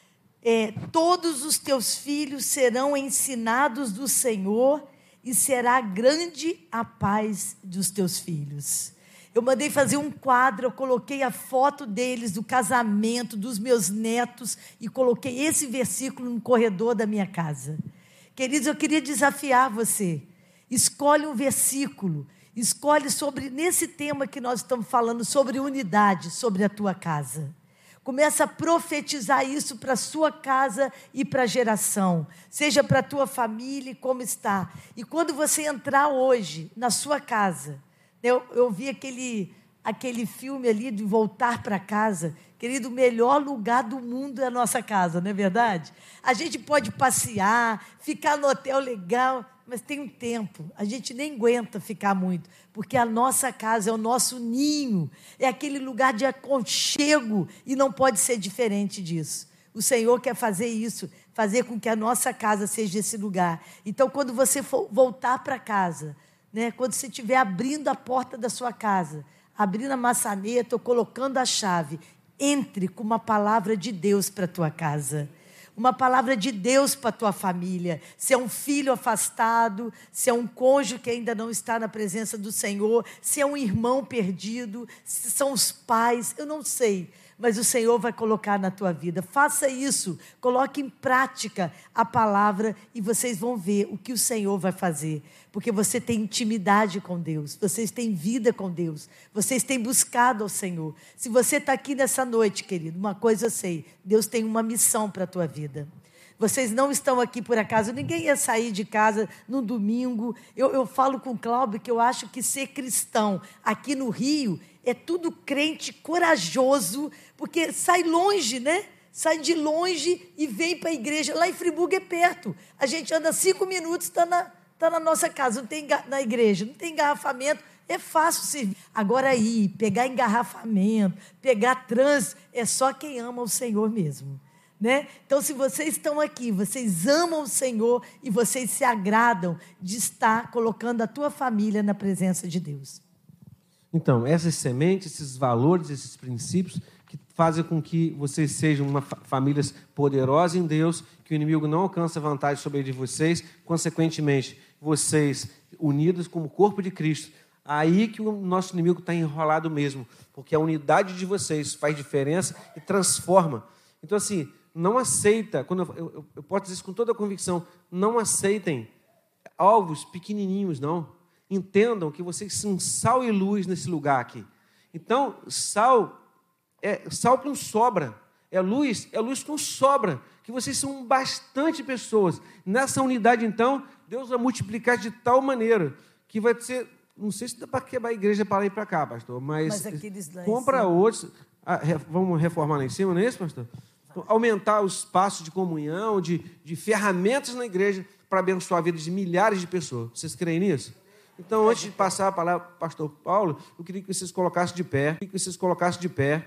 É, todos os teus filhos serão ensinados do Senhor e será grande a paz dos teus filhos. Eu mandei fazer um quadro, eu coloquei a foto deles, do casamento, dos meus netos, e coloquei esse versículo no corredor da minha casa. Queridos, eu queria desafiar você. Escolhe um versículo, escolhe sobre, nesse tema que nós estamos falando, sobre unidade, sobre a tua casa. Começa a profetizar isso para a sua casa e para a geração. Seja para a tua família, como está. E quando você entrar hoje na sua casa, Eu, eu vi aquele, aquele filme ali de Voltar para Casa. Querido, o melhor lugar do mundo é a nossa casa, não é verdade? A gente pode passear, ficar no hotel legal, mas tem um tempo. A gente nem aguenta ficar muito, porque a nossa casa é o nosso ninho, é aquele lugar de aconchego e não pode ser diferente disso. O Senhor quer fazer isso, fazer com que a nossa casa seja esse lugar. Então, quando você for voltar para casa, né, quando você estiver abrindo a porta da sua casa, abrindo a maçaneta ou colocando a chave, entre com uma palavra de Deus para a tua casa. Uma palavra de Deus para a tua família. Se é um filho afastado, se é um cônjuge que ainda não está na presença do Senhor, se é um irmão perdido, se são os pais, eu não sei. Mas o Senhor vai colocar na tua vida. Faça isso, coloque em prática a palavra e vocês vão ver o que o Senhor vai fazer. Porque você tem intimidade com Deus, vocês têm vida com Deus, vocês têm buscado ao Senhor. Se você está aqui nessa noite, querido, uma coisa eu sei, Deus tem uma missão para a tua vida. Vocês não estão aqui por acaso, ninguém ia sair de casa no domingo. Eu, eu falo com o Cláudio que eu acho que ser cristão aqui no Rio é tudo crente corajoso, porque sai longe, né? Sai de longe e vem para a igreja. Lá em Friburgo é perto. A gente anda cinco minutos, está na, tá na nossa casa, não tem na igreja, não tem engarrafamento, é fácil servir. Agora aí, pegar engarrafamento, pegar trânsito, é só quem ama o Senhor mesmo. Né? Então, se vocês estão aqui, vocês amam o Senhor e vocês se agradam de estar colocando a tua família na presença de Deus. Então, essas sementes, esses valores, esses princípios que fazem com que vocês sejam uma fa- famílias poderosas em Deus, que o inimigo não alcança vantagem sobre de vocês, consequentemente, vocês unidos como corpo de Cristo. Aí que o nosso inimigo está enrolado mesmo, porque a unidade de vocês faz diferença e transforma. Então, assim, não aceita, quando eu, eu, eu posso dizer isso com toda a convicção, não aceitem alvos pequenininhos, não. Entendam que vocês são sal e luz nesse lugar aqui. Então, sal é sal com sobra, é luz, é luz com sobra, que vocês são bastante pessoas. Nessa unidade, então, Deus vai multiplicar de tal maneira que vai ser, não sei se dá para quebrar a igreja para lá e para cá, pastor, mas, mas compra outros, ah, vamos reformar lá em cima, não é isso, pastor? Então, aumentar o espaço de comunhão, de, de ferramentas na igreja para abençoar a vida de milhares de pessoas. Vocês creem nisso? Então, antes de passar a palavra para o pastor Paulo, eu queria que vocês colocassem de pé. Eu queria que vocês colocassem de pé.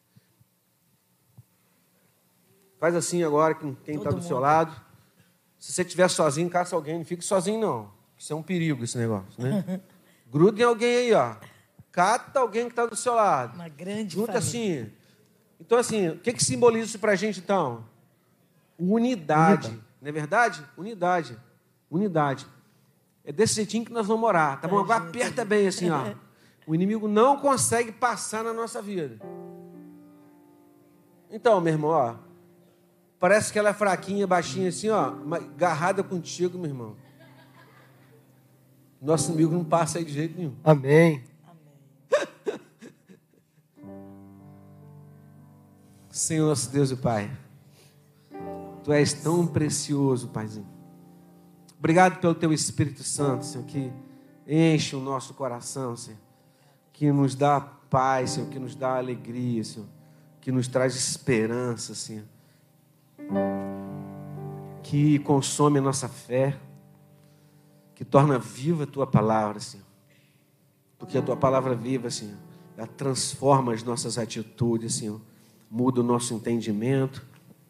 Faz assim agora, quem está do seu lado. Se você estiver sozinho, caça alguém. Não fique sozinho, não. Isso é um perigo, esse negócio, né? Gruda em alguém aí, ó. Cata alguém que está do seu lado. Uma grande Junta família. assim. Então, assim, o que, que simboliza isso para a gente, então? Unidade. Unidade. Não é verdade? Unidade. Unidade. É desse jeitinho que nós vamos orar, tá bom? Agora aperta bem assim, ó. O inimigo não consegue passar na nossa vida. Então, meu irmão, ó. Parece que ela é fraquinha, baixinha assim, ó. Mas agarrada contigo, meu irmão. Nosso inimigo não passa aí de jeito nenhum. Amém. Senhor, nosso Deus e Pai, Tu és tão precioso, Paizinho. Obrigado pelo Teu Espírito Santo, Senhor, que enche o nosso coração, Senhor, que nos dá paz, Senhor, que nos dá alegria, Senhor, que nos traz esperança, Senhor, que consome a nossa fé, que torna viva a Tua palavra, Senhor, porque a Tua palavra viva, Senhor, ela transforma as nossas atitudes, Senhor, muda o nosso entendimento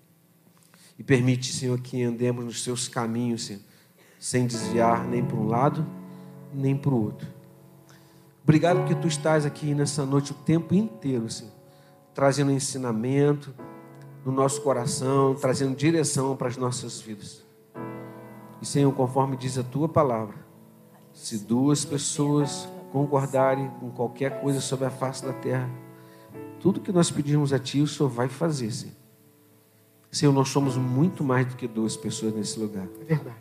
e permite, Senhor, que andemos nos Seus caminhos, Senhor, sem desviar nem para um lado, nem para o outro. Obrigado porque Tu estás aqui nessa noite o tempo inteiro, Senhor, trazendo ensinamento no nosso coração, trazendo direção para as nossas vidas. E, Senhor, conforme diz a Tua palavra, se duas pessoas concordarem com qualquer coisa sobre a face da terra, tudo que nós pedimos a Ti, o Senhor vai fazer, Senhor. Senhor, nós somos muito mais do que duas pessoas nesse lugar. É verdade.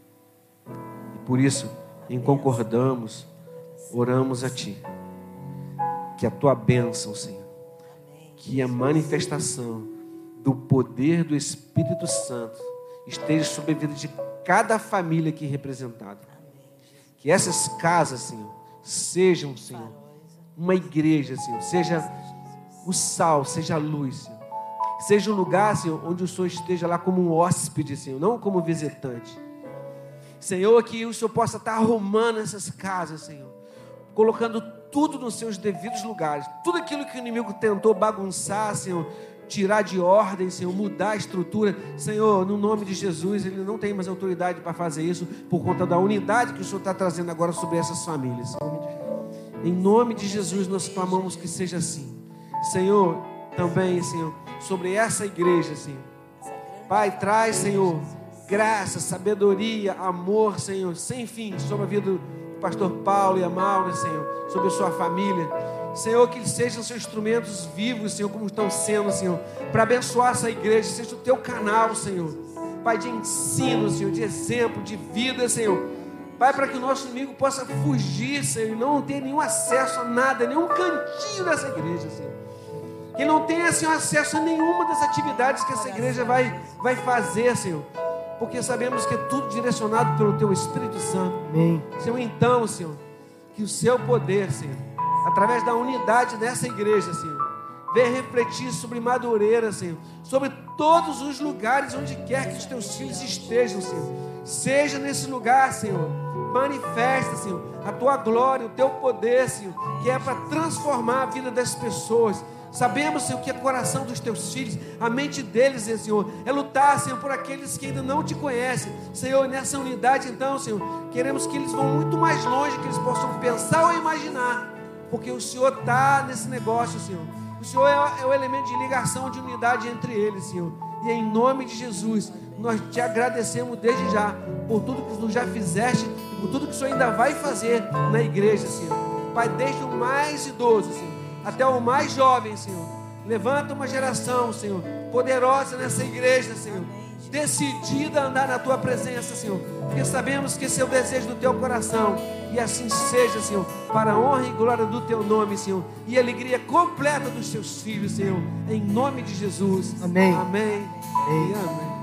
E por isso, em concordamos, oramos a Ti. Que a Tua bênção, Senhor, que a manifestação do poder do Espírito Santo esteja sobre a vida de cada família aqui representada. Que essas casas, Senhor, sejam, Senhor, uma igreja, Senhor, seja o sal, seja a luz, Senhor. Seja um lugar, Senhor, onde o Senhor esteja lá como um hóspede, Senhor, não como visitante. Senhor, que o Senhor possa estar arrumando essas casas, Senhor, colocando tudo nos seus devidos lugares. Tudo aquilo que o inimigo tentou bagunçar, Senhor, tirar de ordem, Senhor, mudar a estrutura. Senhor, no nome de Jesus, Ele não tem mais autoridade para fazer isso por conta da unidade que o Senhor está trazendo agora sobre essas famílias. Em nome de Jesus, nós clamamos que seja assim. Senhor, também, Senhor, sobre essa igreja, Senhor. Pai, traz, Senhor, graça, sabedoria, amor, Senhor, sem fim, sobre a vida do pastor Paulo e a Maura, Senhor, sobre a sua família. Senhor, que eles sejam seus instrumentos vivos, Senhor, como estão sendo, Senhor, para abençoar essa igreja, seja o teu canal, Senhor. Pai, de ensino, Senhor, de exemplo, de vida, Senhor. Pai, para que o nosso inimigo possa fugir, Senhor, e não ter nenhum acesso a nada, nenhum cantinho dessa igreja, Senhor. Que não tenha, Senhor, acesso a nenhuma das atividades que essa igreja vai, vai fazer, Senhor. Porque sabemos que é tudo direcionado pelo Teu Espírito Santo. Amém. Senhor, então, Senhor, que o Seu poder, Senhor, através da unidade dessa igreja, Senhor, venha refletir sobre Madureira, Senhor, sobre todos os lugares onde quer que os Teus filhos estejam, Senhor. Seja nesse lugar, Senhor, manifesta, Senhor, a Tua glória, o Teu poder, Senhor, que é para transformar a vida das pessoas. Sabemos, Senhor, que é o coração dos Teus filhos, a mente deles, Senhor, é lutar, Senhor, por aqueles que ainda não Te conhecem. Senhor, nessa unidade, então, Senhor, queremos que eles vão muito mais longe, que eles possam pensar ou imaginar, porque o Senhor está nesse negócio, Senhor. O Senhor é, é o elemento de ligação, de unidade entre eles, Senhor. E em nome de Jesus, nós Te agradecemos desde já, por tudo que Tu já fizeste e por tudo que o Senhor ainda vai fazer na igreja, Senhor. Pai, desde o mais idoso, Senhor, até o mais jovem, Senhor. Levanta uma geração, Senhor, poderosa nessa igreja, Senhor, decidida a andar na Tua presença, Senhor, porque sabemos que esse é o desejo do Teu coração, e assim seja, Senhor, para a honra e glória do Teu nome, Senhor, e a alegria completa dos Teus filhos, Senhor, em nome de Jesus. Amém. Amém. Amém. E amém.